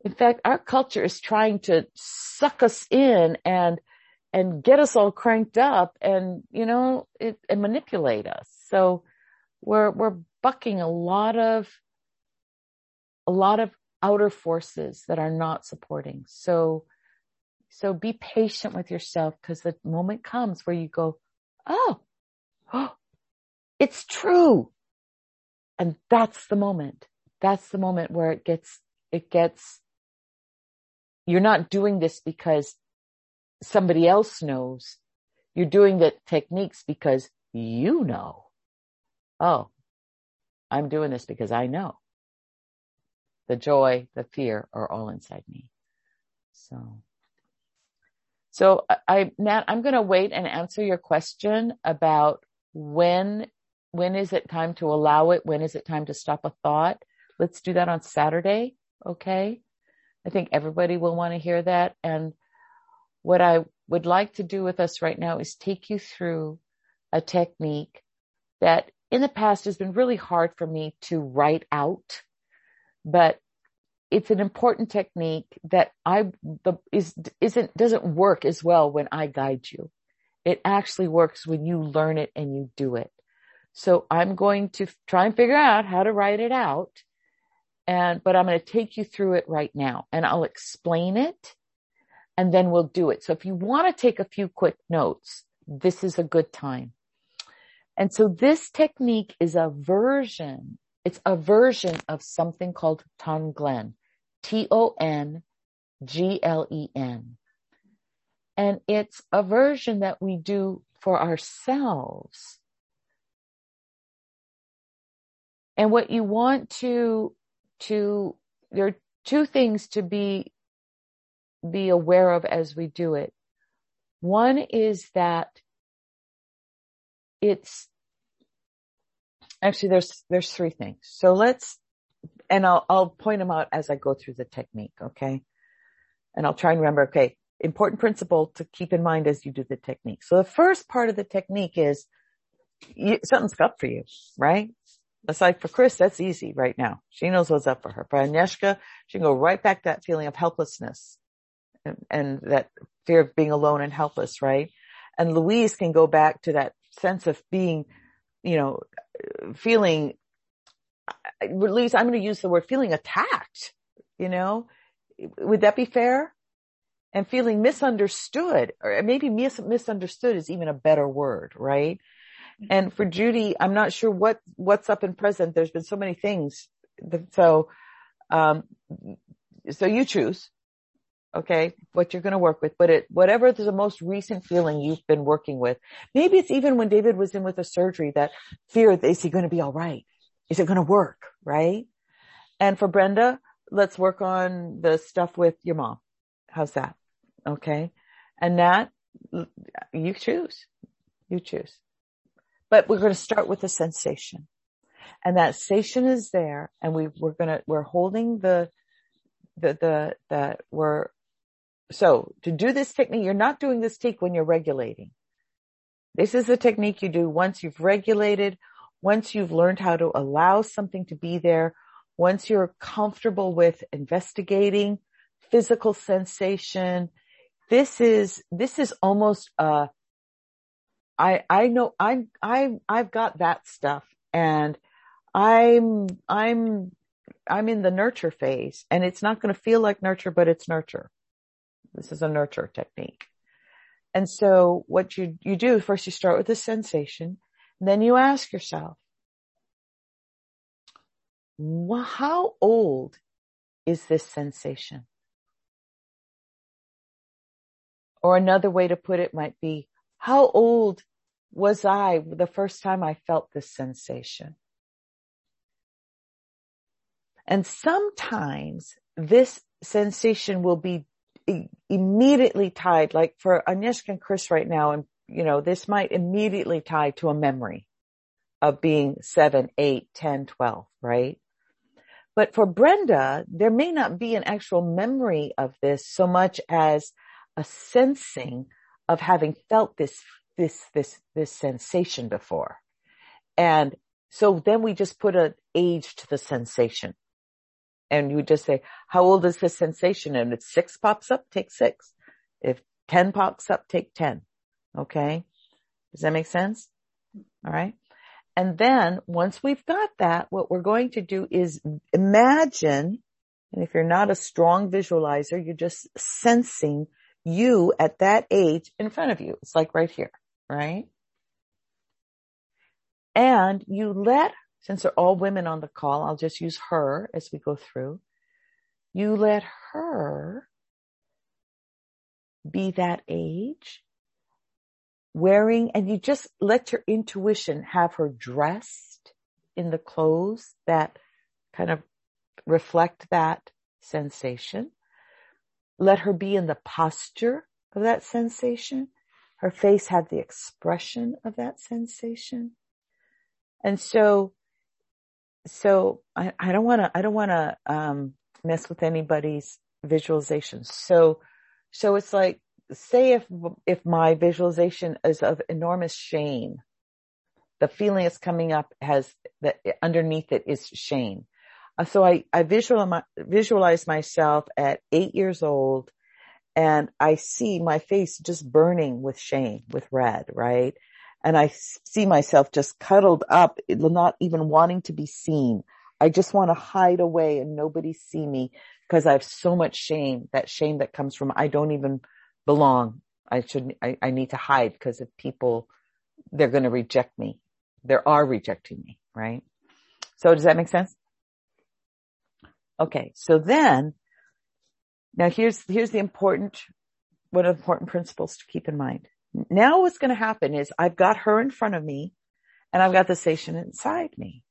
S1: In fact, our culture is trying to suck us in and, and get us all cranked up and, you know, it, and manipulate us. So we're, we're bucking a lot of, a lot of outer forces that are not supporting. So, so be patient with yourself, because the moment comes where you go, oh, oh, it's true. And that's the moment. That's the moment where it gets, it gets, you're not doing this because somebody else knows. You're doing the techniques because you know. Oh, I'm doing this because I know. The joy, the fear are all inside me. So, so I, Nat, I'm going to wait and answer your question about when, when is it time to allow it? When is it time to stop a thought? Let's do that on Saturday. Okay. I think everybody will want to hear that. And what I would like to do with us right now is take you through a technique that in the past has been really hard for me to write out, but it's an important technique that I, the, is, isn't, doesn't work as well when I guide you. It actually works when you learn it and you do it. So I'm going to try and figure out how to write it out. And, but I'm going to take you through it right now, and I'll explain it, and then we'll do it. So if you want to take a few quick notes, this is a good time. And so this technique is a version, it's a version of something called Tonglen, T O N G L E N. And it's a version that we do for ourselves. And what you want to To, there are two things to be, be aware of as we do it. One is that it's, actually there's, there's three things. So let's, and I'll, I'll point them out as I go through the technique. Okay. And I'll try and remember, okay, important principle to keep in mind as you do the technique. So the first part of the technique is you, something's up for you, right? It's like for Chris, that's easy right now. She knows what's up for her. For Agnieszka, she can go right back to that feeling of helplessness and, and that fear of being alone and helpless, right? And Louise can go back to that sense of being, you know, feeling, Louise, I'm going to use the word feeling attacked, you know, would that be fair? And feeling misunderstood, or maybe mis- misunderstood is even a better word, right? And for Judy, I'm not sure what, what's up and present. There's been so many things. So, um, so you choose, okay, what you're going to work with, but it, whatever is the most recent feeling you've been working with. Maybe it's even when David was in with a surgery, that fear, is he going to be all right? Is it going to work? Right? And for Brenda, let's work on the stuff with your mom. How's that? Okay. And Nat, you choose, you choose. But we're going to start with a sensation, and that sensation is there, and we, we're going to, we're holding the, the, the, the, we're, so to do this technique, you're not doing this technique when you're regulating. This is a technique you do once you've regulated, once you've learned how to allow something to be there, once you're comfortable with investigating physical sensation. This is, this is almost a, I, I know I, I, I've got that stuff, and I'm, I'm, I'm in the nurture phase, and it's not going to feel like nurture, but it's nurture. This is a nurture technique. And so what you, you do first, you start with the sensation, and then you ask yourself, well, how old is this sensation? Or another way to put it might be, how old was I the first time I felt this sensation? And sometimes this sensation will be immediately tied, like for Agnieszka and Chris right now, and you know, this might immediately tie to a memory of being seven, eight, ten, twelve, right? But for Brenda, there may not be an actual memory of this so much as a sensing of having felt this, this, this, this sensation before. And so then we just put an age to the sensation. and you just say, how old is this sensation? And if six pops up, take six. If ten pops up, take ten. Okay. Does that make sense? All right. And then once we've got that, what we're going to do is imagine, and if you're not a strong visualizer, you're just sensing you at that age in front of you. It's like right here, right? And you let, since they're all women on the call, I'll just use her as we go through. You let her be that age, wearing, and you just let your intuition have her dressed in the clothes that kind of reflect that sensation. Let her be in the posture of that sensation. Her face have the expression of that sensation. And so, so I, I don't want to, I don't want to, um, mess with anybody's visualization. So, so it's like, say if, if my visualization is of enormous shame, the feeling that's coming up has that underneath it is shame. Uh, so I, I visualize, visualize myself at eight years old, and I see my face just burning with shame, with red, right? And I see myself just cuddled up, not even wanting to be seen. I just want to hide away and nobody see me because I have so much shame, that shame that comes from I don't even belong. I shouldn't, I, I need to hide because if people, they're going to reject me. They are rejecting me, right? So does that make sense? Okay. So then, now here's, here's the important, one of the important principles to keep in mind. Now what's going to happen is I've got her in front of me and I've got the sensation inside me.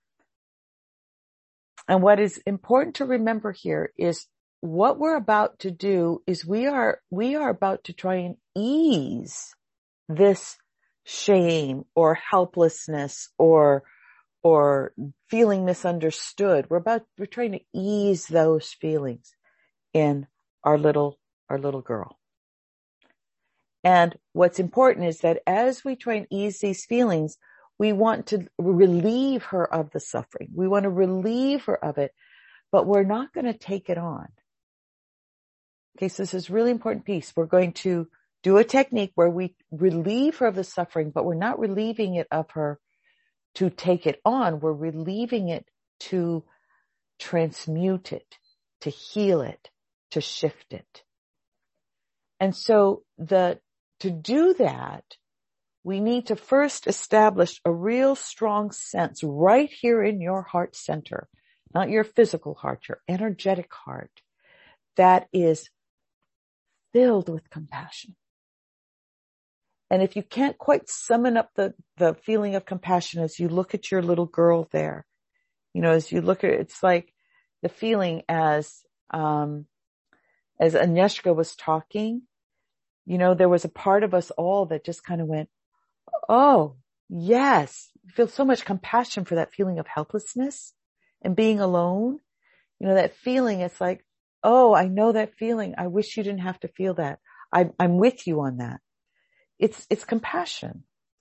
S1: And what is important to remember here is what we're about to do is we are, we are about to try and ease this shame or helplessness or, or feeling misunderstood. We're about, we're trying to ease those feelings in our little, our little girl. And what's important is that as we try and ease these feelings, we want to relieve her of the suffering. We want to relieve her of it, but we're not going to take it on. Okay, so this is a really important piece. We're going to do a technique where we relieve her of the suffering, but we're not relieving it of her to take it on. We're relieving it to transmute it, to heal it, to shift it. And so the to do that, we need to first establish a real strong sense right here in your heart center, not your physical heart, your energetic heart, that is filled with compassion. And if you can't quite summon up the, the feeling of compassion as you look at your little girl there, you know, as you look at it, it's like the feeling as, um, as Agnieszka was talking, you know, there was a part of us all that just kind of went, oh, yes, I feel so much compassion for that feeling of helplessness and being alone. You know, that feeling, it's like, oh, I know that feeling. I wish you didn't have to feel that. I, I'm with you on that. It's, it's compassion.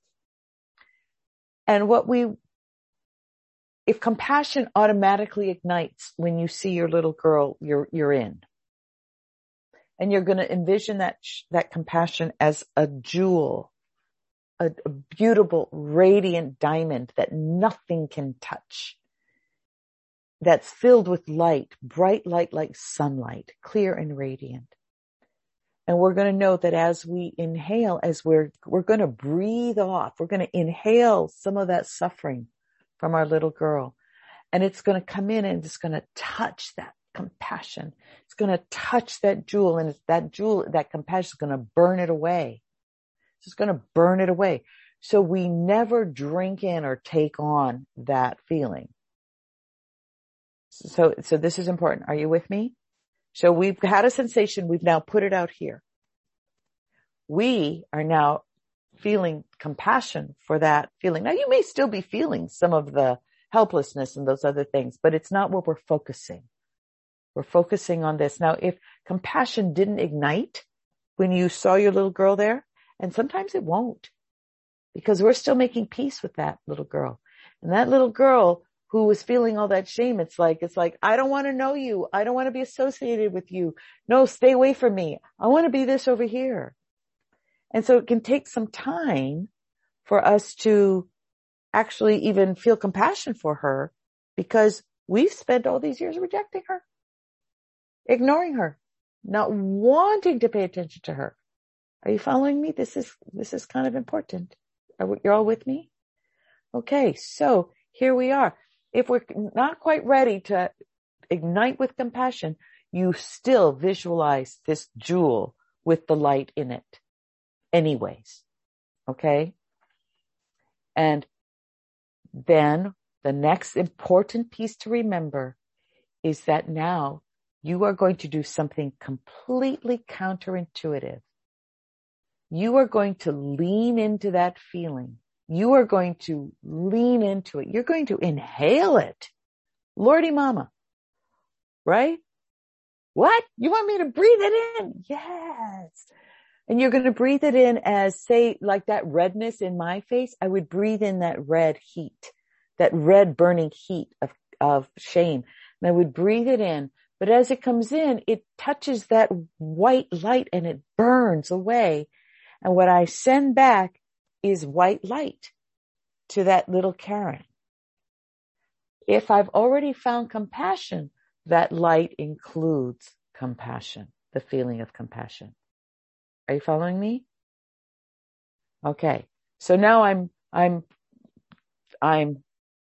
S1: And what we, if compassion automatically ignites when you see your little girl, you're, you're in. And you're going to envision that, that compassion as a jewel, a, a beautiful, radiant diamond that nothing can touch. That's filled with light, bright light like sunlight, clear and radiant. And we're going to know that as we inhale, as we're, we're going to breathe off, we're going to inhale some of that suffering from our little girl. And it's going to come in and it's going to touch that compassion. It's going to touch that jewel, and that jewel, that compassion is going to burn it away. It's just going to burn it away. So we never drink in or take on that feeling. So, so this is important. Are you with me? So we've had a sensation. We've now put it out here. We are now feeling compassion for that feeling. Now you may still be feeling some of the helplessness and those other things, but it's not where we're focusing. We're focusing on this. Now, if compassion didn't ignite when you saw your little girl there, and sometimes it won't, because we're still making peace with that little girl. And that little girl who was feeling all that shame. It's like, it's like, I don't want to know you. I don't want to be associated with you. No, stay away from me. I want to be this over here. And so it can take some time for us to actually even feel compassion for her, because we've spent all these years rejecting her, ignoring her, not wanting to pay attention to her. Are you following me? This is, this is kind of important. Are we, you're all with me? Okay. So here we are. If we're not quite ready to ignite with compassion, you still visualize this jewel with the light in it anyways. Okay. And then the next important piece to remember is that now you are going to do something completely counterintuitive. You are going to lean into that feeling. You are going to lean into it. You're going to inhale it. Lordy mama. Right? What? You want me to breathe it in? Yes. And you're going to breathe it in as, say, like that redness in my face. I would breathe in that red heat, that red burning heat of, of shame. And I would breathe it in. But as it comes in, it touches that white light and it burns away. And what I send back is white light to that little Karen. If I've already found compassion, that light includes compassion, the feeling of compassion. Are you following me? Okay. So now I'm, I'm, I'm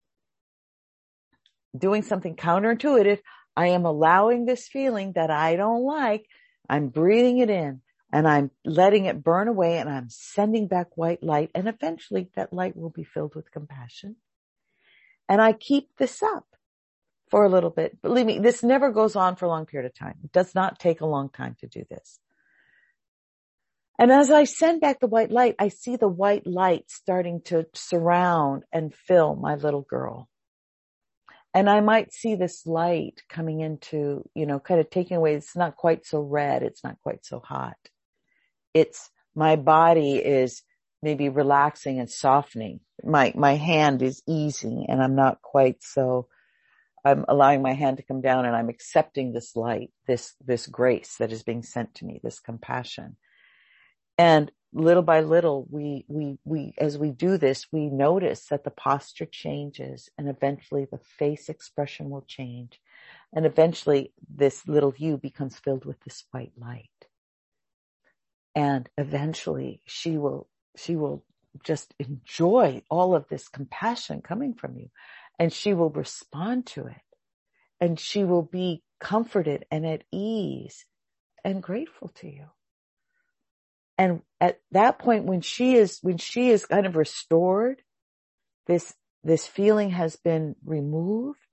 S1: doing something counterintuitive. I am allowing this feeling that I don't like. I'm breathing it in and I'm letting it burn away, and I'm sending back white light, and eventually that light will be filled with compassion. And I keep this up for a little bit. Believe me, this never goes on for a long period of time. It does not take a long time to do this. And as I send back the white light, I see the white light starting to surround and fill my little girl. And I might see this light coming into, you know, kind of taking away. It's not quite so red. It's not quite so hot. It's, my body is maybe relaxing and softening. My, my hand is easing, and I'm not quite so, I'm allowing my hand to come down, and I'm accepting this light, this, this grace that is being sent to me, this compassion. And little by little, we, we, we, as we do this, we notice that the posture changes, and eventually the face expression will change. And eventually this little you becomes filled with this white light. And eventually she will, she will just enjoy all of this compassion coming from you, and she will respond to it, and she will be comforted and at ease and grateful to you. And at that point, when she is, when she is kind of restored, this, this feeling has been removed.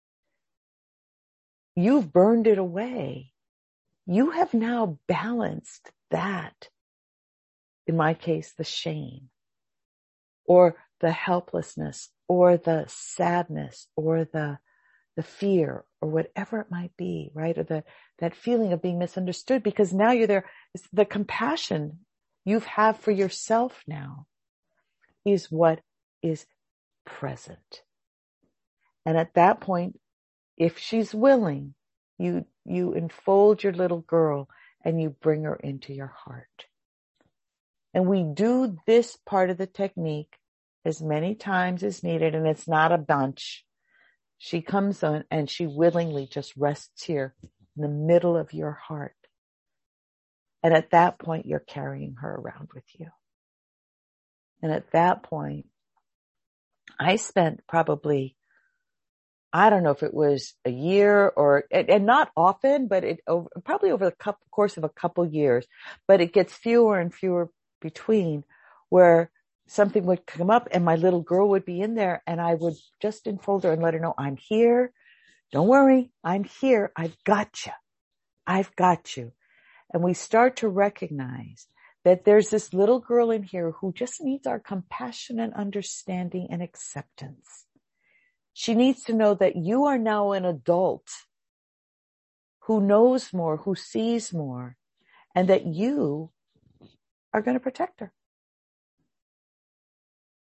S1: You've burned it away. You have now balanced that. In my case, the shame, or the helplessness, or the sadness, or the, the fear, or whatever it might be, right? Or the, that feeling of being misunderstood, because now you're there. It's the compassion you have for yourself now is what is present. And at that point, if she's willing, you, you enfold your little girl and you bring her into your heart. And we do this part of the technique as many times as needed, and it's not a bunch. She comes on and she willingly just rests here in the middle of your heart. And at that point, you're carrying her around with you. And at that point, I spent probably, I don't know if it was a year or, and not often, but it over, probably over the course of a couple years, but it gets fewer and fewer between, where something would come up and my little girl would be in there, and I would just enfold her and let her know, I'm here. Don't worry. I'm here. I've got you. I've got you. And we start to recognize that there's this little girl in here who just needs our compassion and understanding and acceptance. She needs to know that you are now an adult who knows more, who sees more, and that you are going to protect her.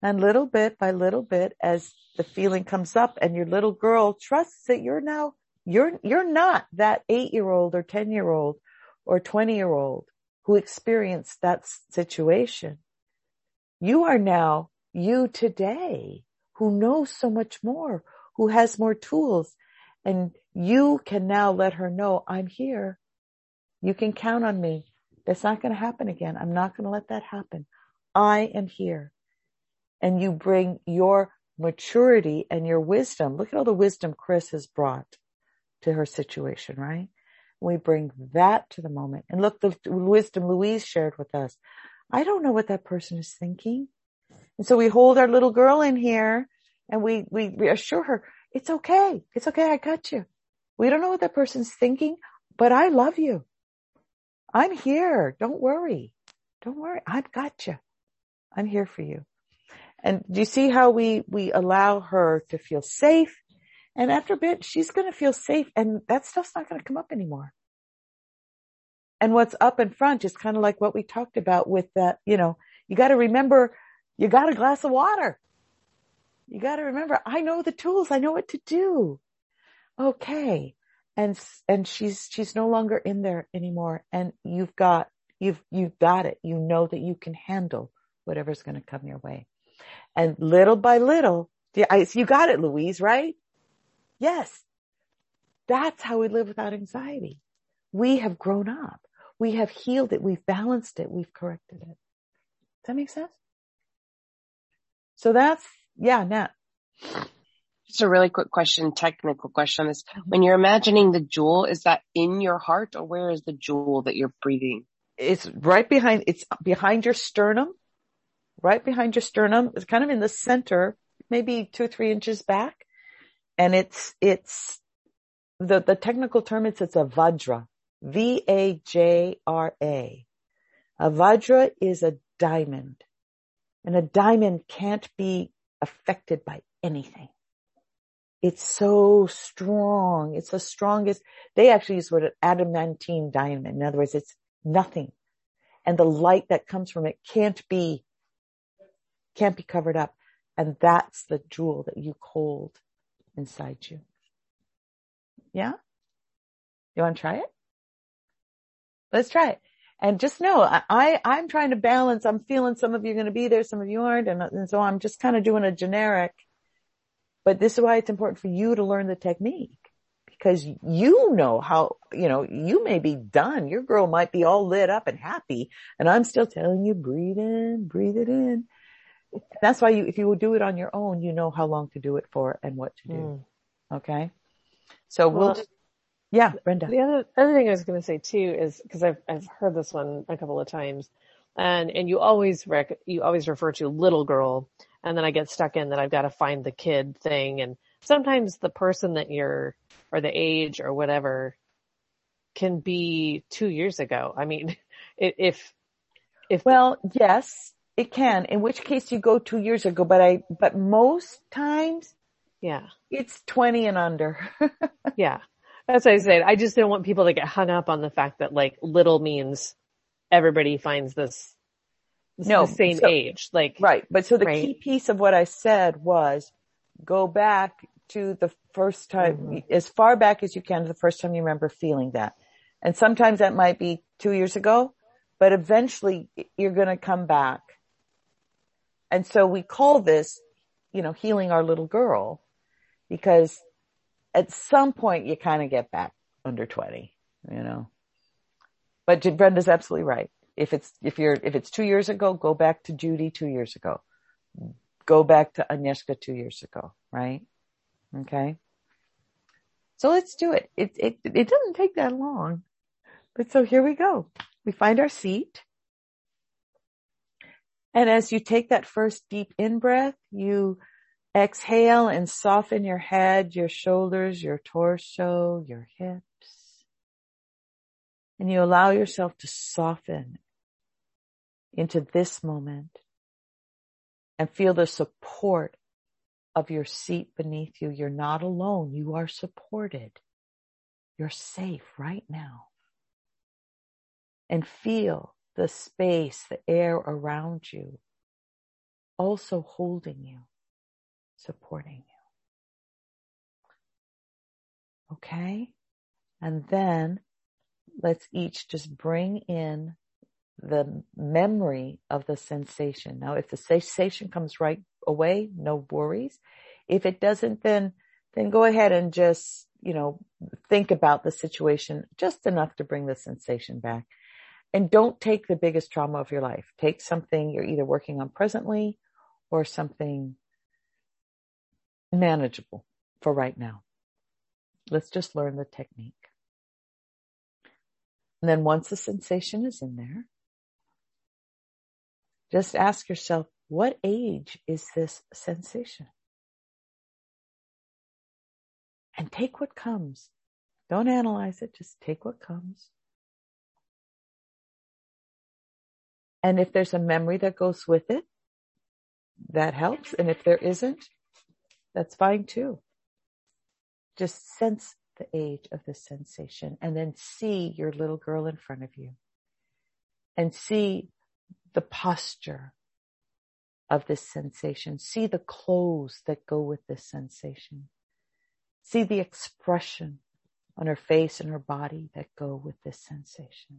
S1: And little bit by little bit, as the feeling comes up and your little girl trusts that you're now, you're, you're not that eight year old or ten year old or twenty year old who experienced that situation. You are now you today who knows so much more, who has more tools, and you can now let her know, I'm here. You can count on me. That's not going to happen again. I'm not going to let that happen. I am here. And you bring your maturity and your wisdom. Look at all the wisdom Chris has brought to her situation, right? We bring that to the moment. And look, the wisdom Louise shared with us. I don't know what that person is thinking. And so we hold our little girl in here and we, we reassure her, it's okay. It's okay. I got you. We don't know what that person's thinking, but I love you. I'm here. Don't worry. Don't worry. I've got you. I'm here for you. And do you see how we, we allow her to feel safe? And after a bit, she's going to feel safe and that stuff's not going to come up anymore. And what's up in front is kind of like what we talked about with that, you know, you got to remember you got a glass of water. You got to remember, I know the tools. I know what to do. Okay. And, and she's, she's no longer in there anymore. And you've got, you've, you've got it. You know that you can handle whatever's going to come your way. And little by little, you got it, Louise, right? Yes. That's how we live without anxiety. We have grown up. We have healed it. We've balanced it. We've corrected it. Does that make sense? So that's, yeah, Nat.
S7: Just a really quick question, technical question on this. When you're imagining the jewel, is that in your heart or where is the jewel that you're breathing?
S1: It's right behind, it's behind your sternum. Right behind your sternum. It's kind of in the center, maybe two or three inches back. And it's, it's the, the technical term is it's a Vajra. V A J R A. A Vajra is a diamond. And a diamond can't be affected by anything. It's so strong. It's the strongest. They actually use the word adamantine diamond. In other words, it's nothing. And the light that comes from it can't be Can't be covered up. And that's the jewel that you hold inside you. Yeah? You want to try it? Let's try it. And just know, I, I, I'm trying to balance. I'm feeling some of you are going to be there, some of you aren't. And, and so I'm just kind of doing a generic. But this is why it's important for you to learn the technique. Because you know how, you know, you may be done. Your girl might be all lit up and happy. And I'm still telling you, breathe in, breathe it in. That's why you, if you will do it on your own, you know how long to do it for and what to do. Mm. Okay. So we'll, well, just, yeah, Brenda.
S6: The other, other thing I was going to say too is, cause I've, I've heard this one a couple of times and, and you always rec, you always refer to little girl. And then I get stuck in that I've got to find the kid thing. And sometimes the person that you're, or the age or whatever can be two years ago. I mean, if, if,
S1: well, yes. It can, in which case you go two years ago, but I, but most times,
S6: yeah,
S1: it's twenty and under.
S6: Yeah. That's what I said. I just don't want people to get hung up on the fact that like little means everybody finds this, this
S1: no,
S6: the same
S1: so,
S6: age. Like,
S1: right. But so the
S6: right?
S1: key piece of what I said was go back to the first time, mm-hmm. as far back as you can, the first time you remember feeling that. And sometimes that might be two years ago, but eventually you're going to come back. And so we call this, you know, healing our little girl, because at some point you kind of get back under twenty, you know. But Brenda's absolutely right. If it's, if you're, if it's two years ago, go back to Judy two years ago. Go back to Agnieszka two years ago, right? Okay. So let's do it. It, it, it doesn't take that long. But so here we go. We find our seat. And as you take that first deep in-breath, you exhale and soften your head, your shoulders, your torso, your hips. And you allow yourself to soften into this moment and feel the support of your seat beneath you. You're not alone. You are supported. You're safe right now. And feel the space, the air around you, also holding you, supporting you. Okay? And then let's each just bring in the memory of the sensation. Now, if the sensation comes right away, no worries. If it doesn't, then, then go ahead and just, you know, think about the situation just enough to bring the sensation back. And don't take the biggest trauma of your life. Take something you're either working on presently or something manageable for right now. Let's just learn the technique. And then once the sensation is in there, just ask yourself, what age is this sensation? And take what comes. Don't analyze it, just take what comes. And if there's a memory that goes with it, that helps. And if there isn't, that's fine too. Just sense the age of the sensation and then see your little girl in front of you and see the posture of this sensation. See the clothes that go with this sensation. See the expression on her face and her body that go with this sensation.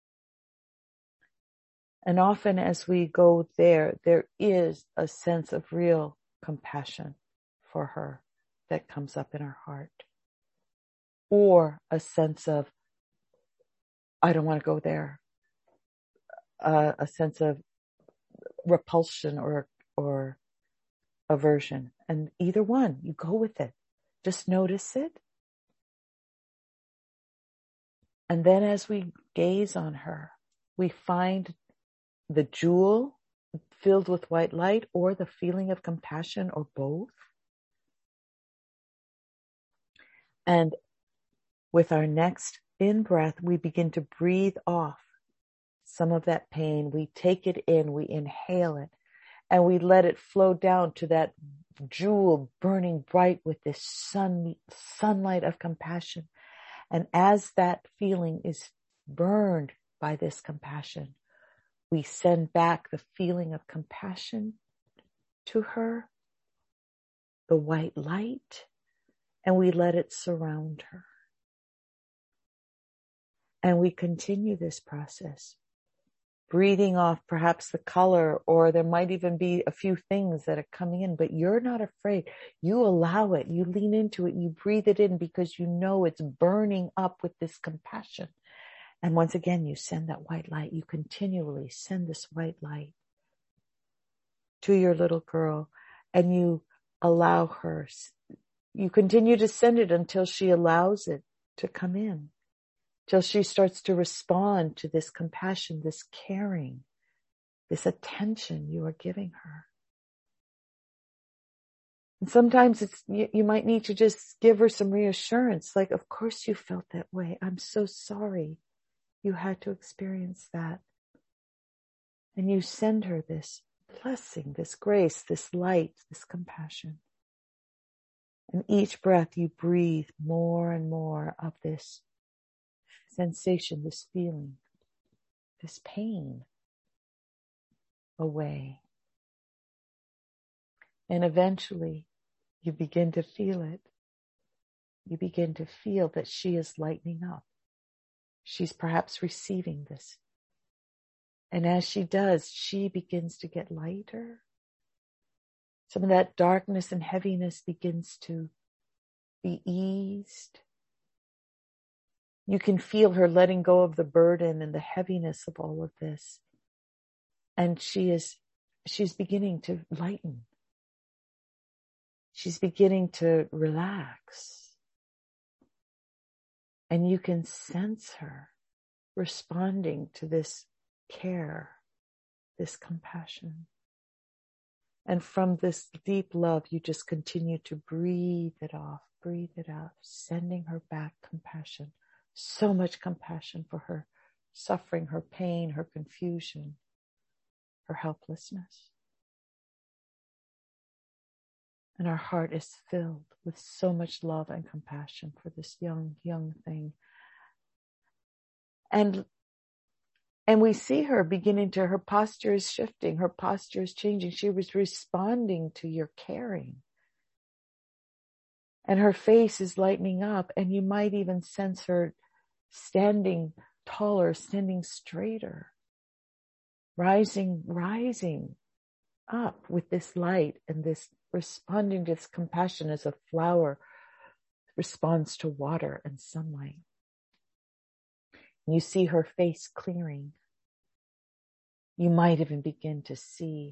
S1: And often as we go there, there is a sense of real compassion for her that comes up in our heart. Or a sense of, I don't want to go there. Uh, a sense of repulsion or, or aversion. And either one, you go with it. Just notice it. And then as we gaze on her, we find the jewel filled with white light or the feeling of compassion or both. And with our next in-breath, we begin to breathe off some of that pain. We take it in, we inhale it, and we let it flow down to that jewel burning bright with this sun, sunlight of compassion. And as that feeling is burned by this compassion, we send back the feeling of compassion to her, the white light, and we let it surround her. And we continue this process, breathing off perhaps the color, or there might even be a few things that are coming in, but you're not afraid. You allow it. You lean into it. You breathe it in because you know it's burning up with this compassion. And once again, you send that white light. You continually send this white light to your little girl, and you allow her. You continue to send it until she allows it to come in, till she starts to respond to this compassion, this caring, this attention you are giving her. And sometimes it's, you, you might need to just give her some reassurance, like, of course you felt that way. I'm so sorry you had to experience that. And you send her this blessing, this grace, this light, this compassion. And each breath you breathe more and more of this sensation, this feeling, this pain away. And eventually you begin to feel it. You begin to feel that she is lightening up. She's perhaps receiving this. And as she does, she begins to get lighter. Some of that darkness and heaviness begins to be eased. You can feel her letting go of the burden and the heaviness of all of this. And she is, she's beginning to lighten. She's beginning to relax. And you can sense her responding to this care, this compassion. And from this deep love, you just continue to breathe it off, breathe it out, sending her back compassion. So much compassion for her suffering, her pain, her confusion, her helplessness. And our heart is filled with so much love and compassion for this young, young thing. And, And we see her beginning to, her posture is shifting, her posture is changing. She was responding to your caring. And her face is lightening up, and you might even sense her standing taller, standing straighter, rising, rising up with this light and this responding to this compassion as a flower responds to water and sunlight. You see her face clearing. You might even begin to see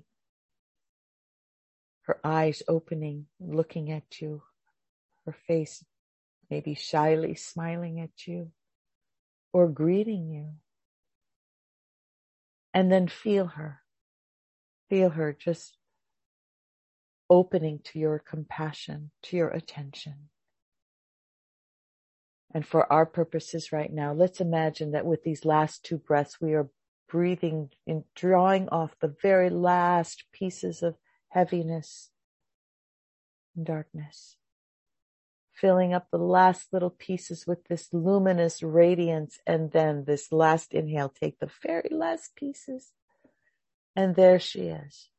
S1: her eyes opening, looking at you, her face maybe shyly smiling at you or greeting you. And then feel her. Feel her just opening to your compassion, to your attention. And for our purposes right now, let's imagine that with these last two breaths, we are breathing and drawing off the very last pieces of heaviness and darkness. Filling up the last little pieces with this luminous radiance. And then this last inhale, take the very last pieces. And there she is.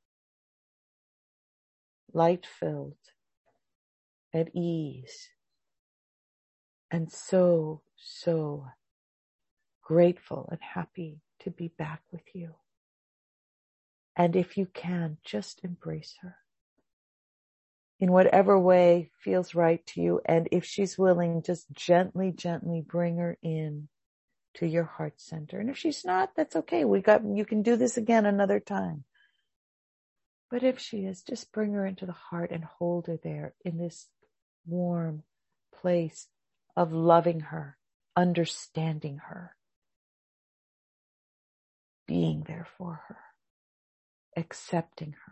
S1: Light-filled, at ease, and so, so grateful and happy to be back with you. And if you can, just embrace her in whatever way feels right to you. And if she's willing, just gently, gently bring her in to your heart center. And if she's not, that's okay. We got, you can do this again another time. But if she is, just bring her into the heart and hold her there in this warm place of loving her, understanding her, being there for her, accepting her.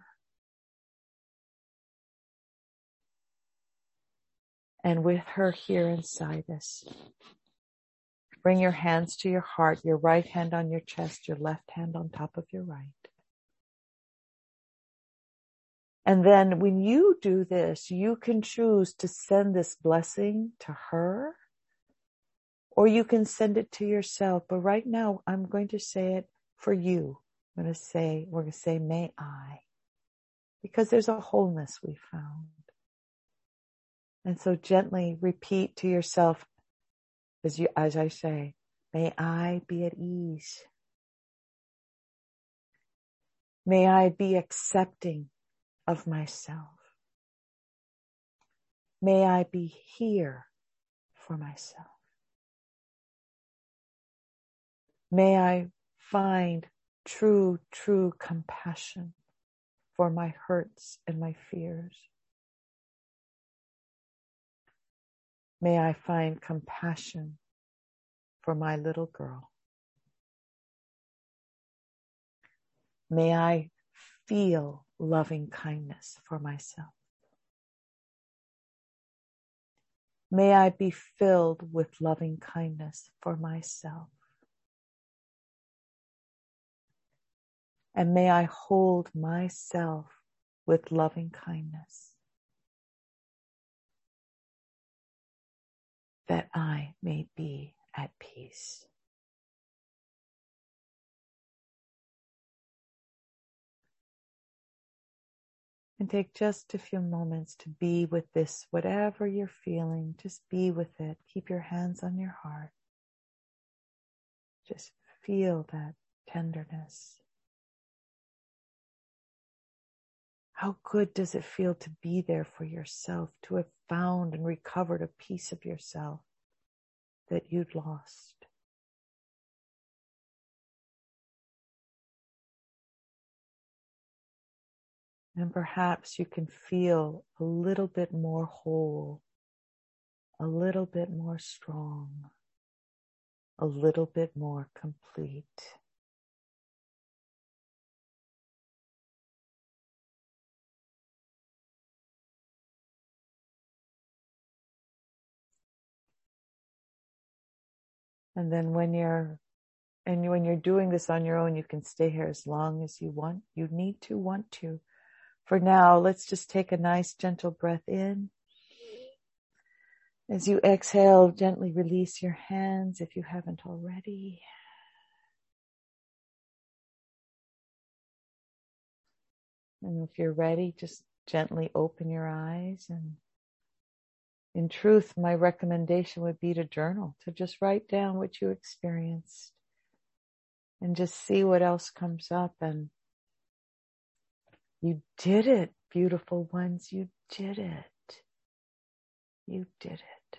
S1: And with her here inside us, bring your hands to your heart, your right hand on your chest, your left hand on top of your right. And then when you do this, you can choose to send this blessing to her, or you can send it to yourself. But right now, I'm going to say it for you. I'm going to say, we're going to say, may I, because there's a wholeness we found. And so gently repeat to yourself, as you, as I say, may I be at ease. May I be accepting of myself. May I be here for myself. May I find true, true compassion for my hurts and my fears. May I find compassion for my little girl. May I feel loving kindness for myself. May I be filled with loving kindness for myself. And may I hold myself with loving kindness, that I may be at peace. And take just a few moments to be with this, whatever you're feeling, just be with it. Keep your hands on your heart. Just feel that tenderness. How good does it feel to be there for yourself, to have found and recovered a piece of yourself that you'd lost? And perhaps you can feel a little bit more whole, a little bit more strong, a little bit more complete. And then when you're and when you're doing this on your own, you can stay here as long as you want. You need to want to. For now, let's just take a nice gentle breath in. As you exhale, gently release your hands if you haven't already. And if you're ready, just gently open your eyes. And in truth, my recommendation would be to journal, to just write down what you experienced and just see what else comes up. And you did it, beautiful ones. You did it. You did it.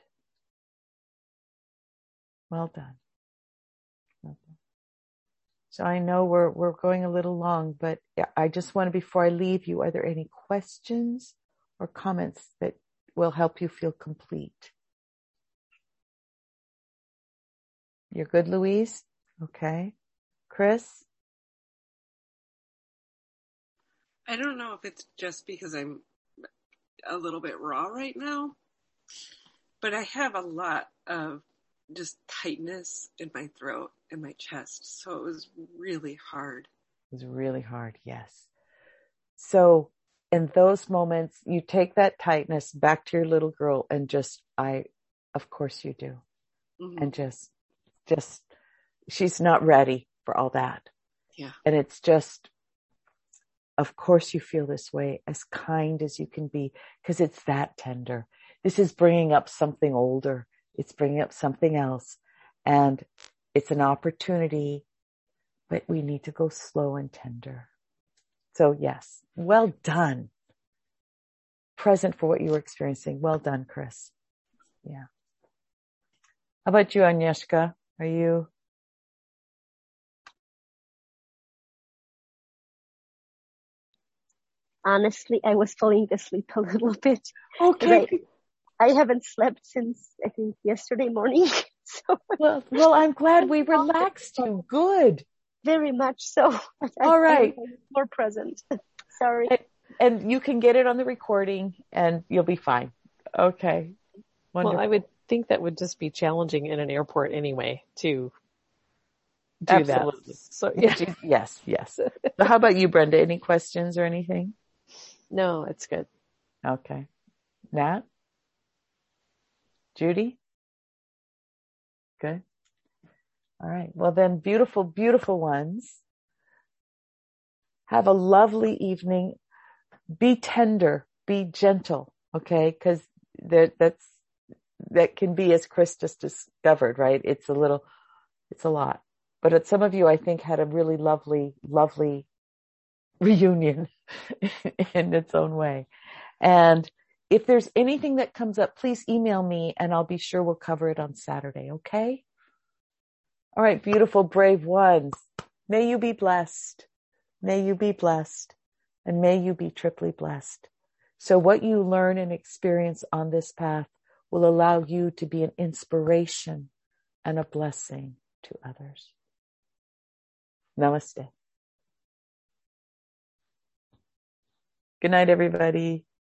S1: Well done. Well done. So I know we're we're going a little long, but I just want to, before I leave you, are there any questions or comments that will help you feel complete? You're good, Louise? Okay. Chris?
S2: I don't know if it's just because I'm a little bit raw right now, but I have a lot of just tightness in my throat and my chest. So it was really hard.
S1: It was really hard, yes. So in those moments, you take that tightness back to your little girl and just, I, of course you do. Mm-hmm. And just, just, she's not ready for all that.
S2: Yeah.
S1: And it's just, of course you feel this way, as kind as you can be, because it's that tender. This is bringing up something older. It's bringing up something else. And it's an opportunity, but we need to go slow and tender. So yes, well done. Present for what you were experiencing. Well done, Chris. Yeah. How about you, Agnieszka? Are you?
S3: Honestly, I was falling asleep a little bit.
S1: Okay.
S3: I, I haven't slept since, I think, yesterday morning. So
S1: well, well, I'm glad we relaxed you. Good.
S3: Very much so.
S1: All right.
S3: I more present. Sorry.
S1: And, and you can get it on the recording and you'll be fine. Okay. Wonderful.
S6: Well, I would think that would just be challenging in an airport anyway to do
S1: Absolutely.
S6: that. So yeah.
S1: Yes, yes. So how about you, Brenda? Any questions or anything?
S6: No, it's good.
S1: Okay. Nat? Judy? Good. All right. Well then, beautiful, beautiful ones. Have a lovely evening. Be tender. Be gentle. Okay? Because that's, that can be, as Chris just discovered, right? It's a little, it's a lot. But some of you, I think, had a really lovely, lovely reunion in its own way. And if there's anything that comes up, please email me and I'll be sure we'll cover it on Saturday. Okay? All right, beautiful, brave ones. May you be blessed. May you be blessed. And may you be triply blessed. So what you learn and experience on this path will allow you to be an inspiration and a blessing to others. Namaste. Good night, everybody.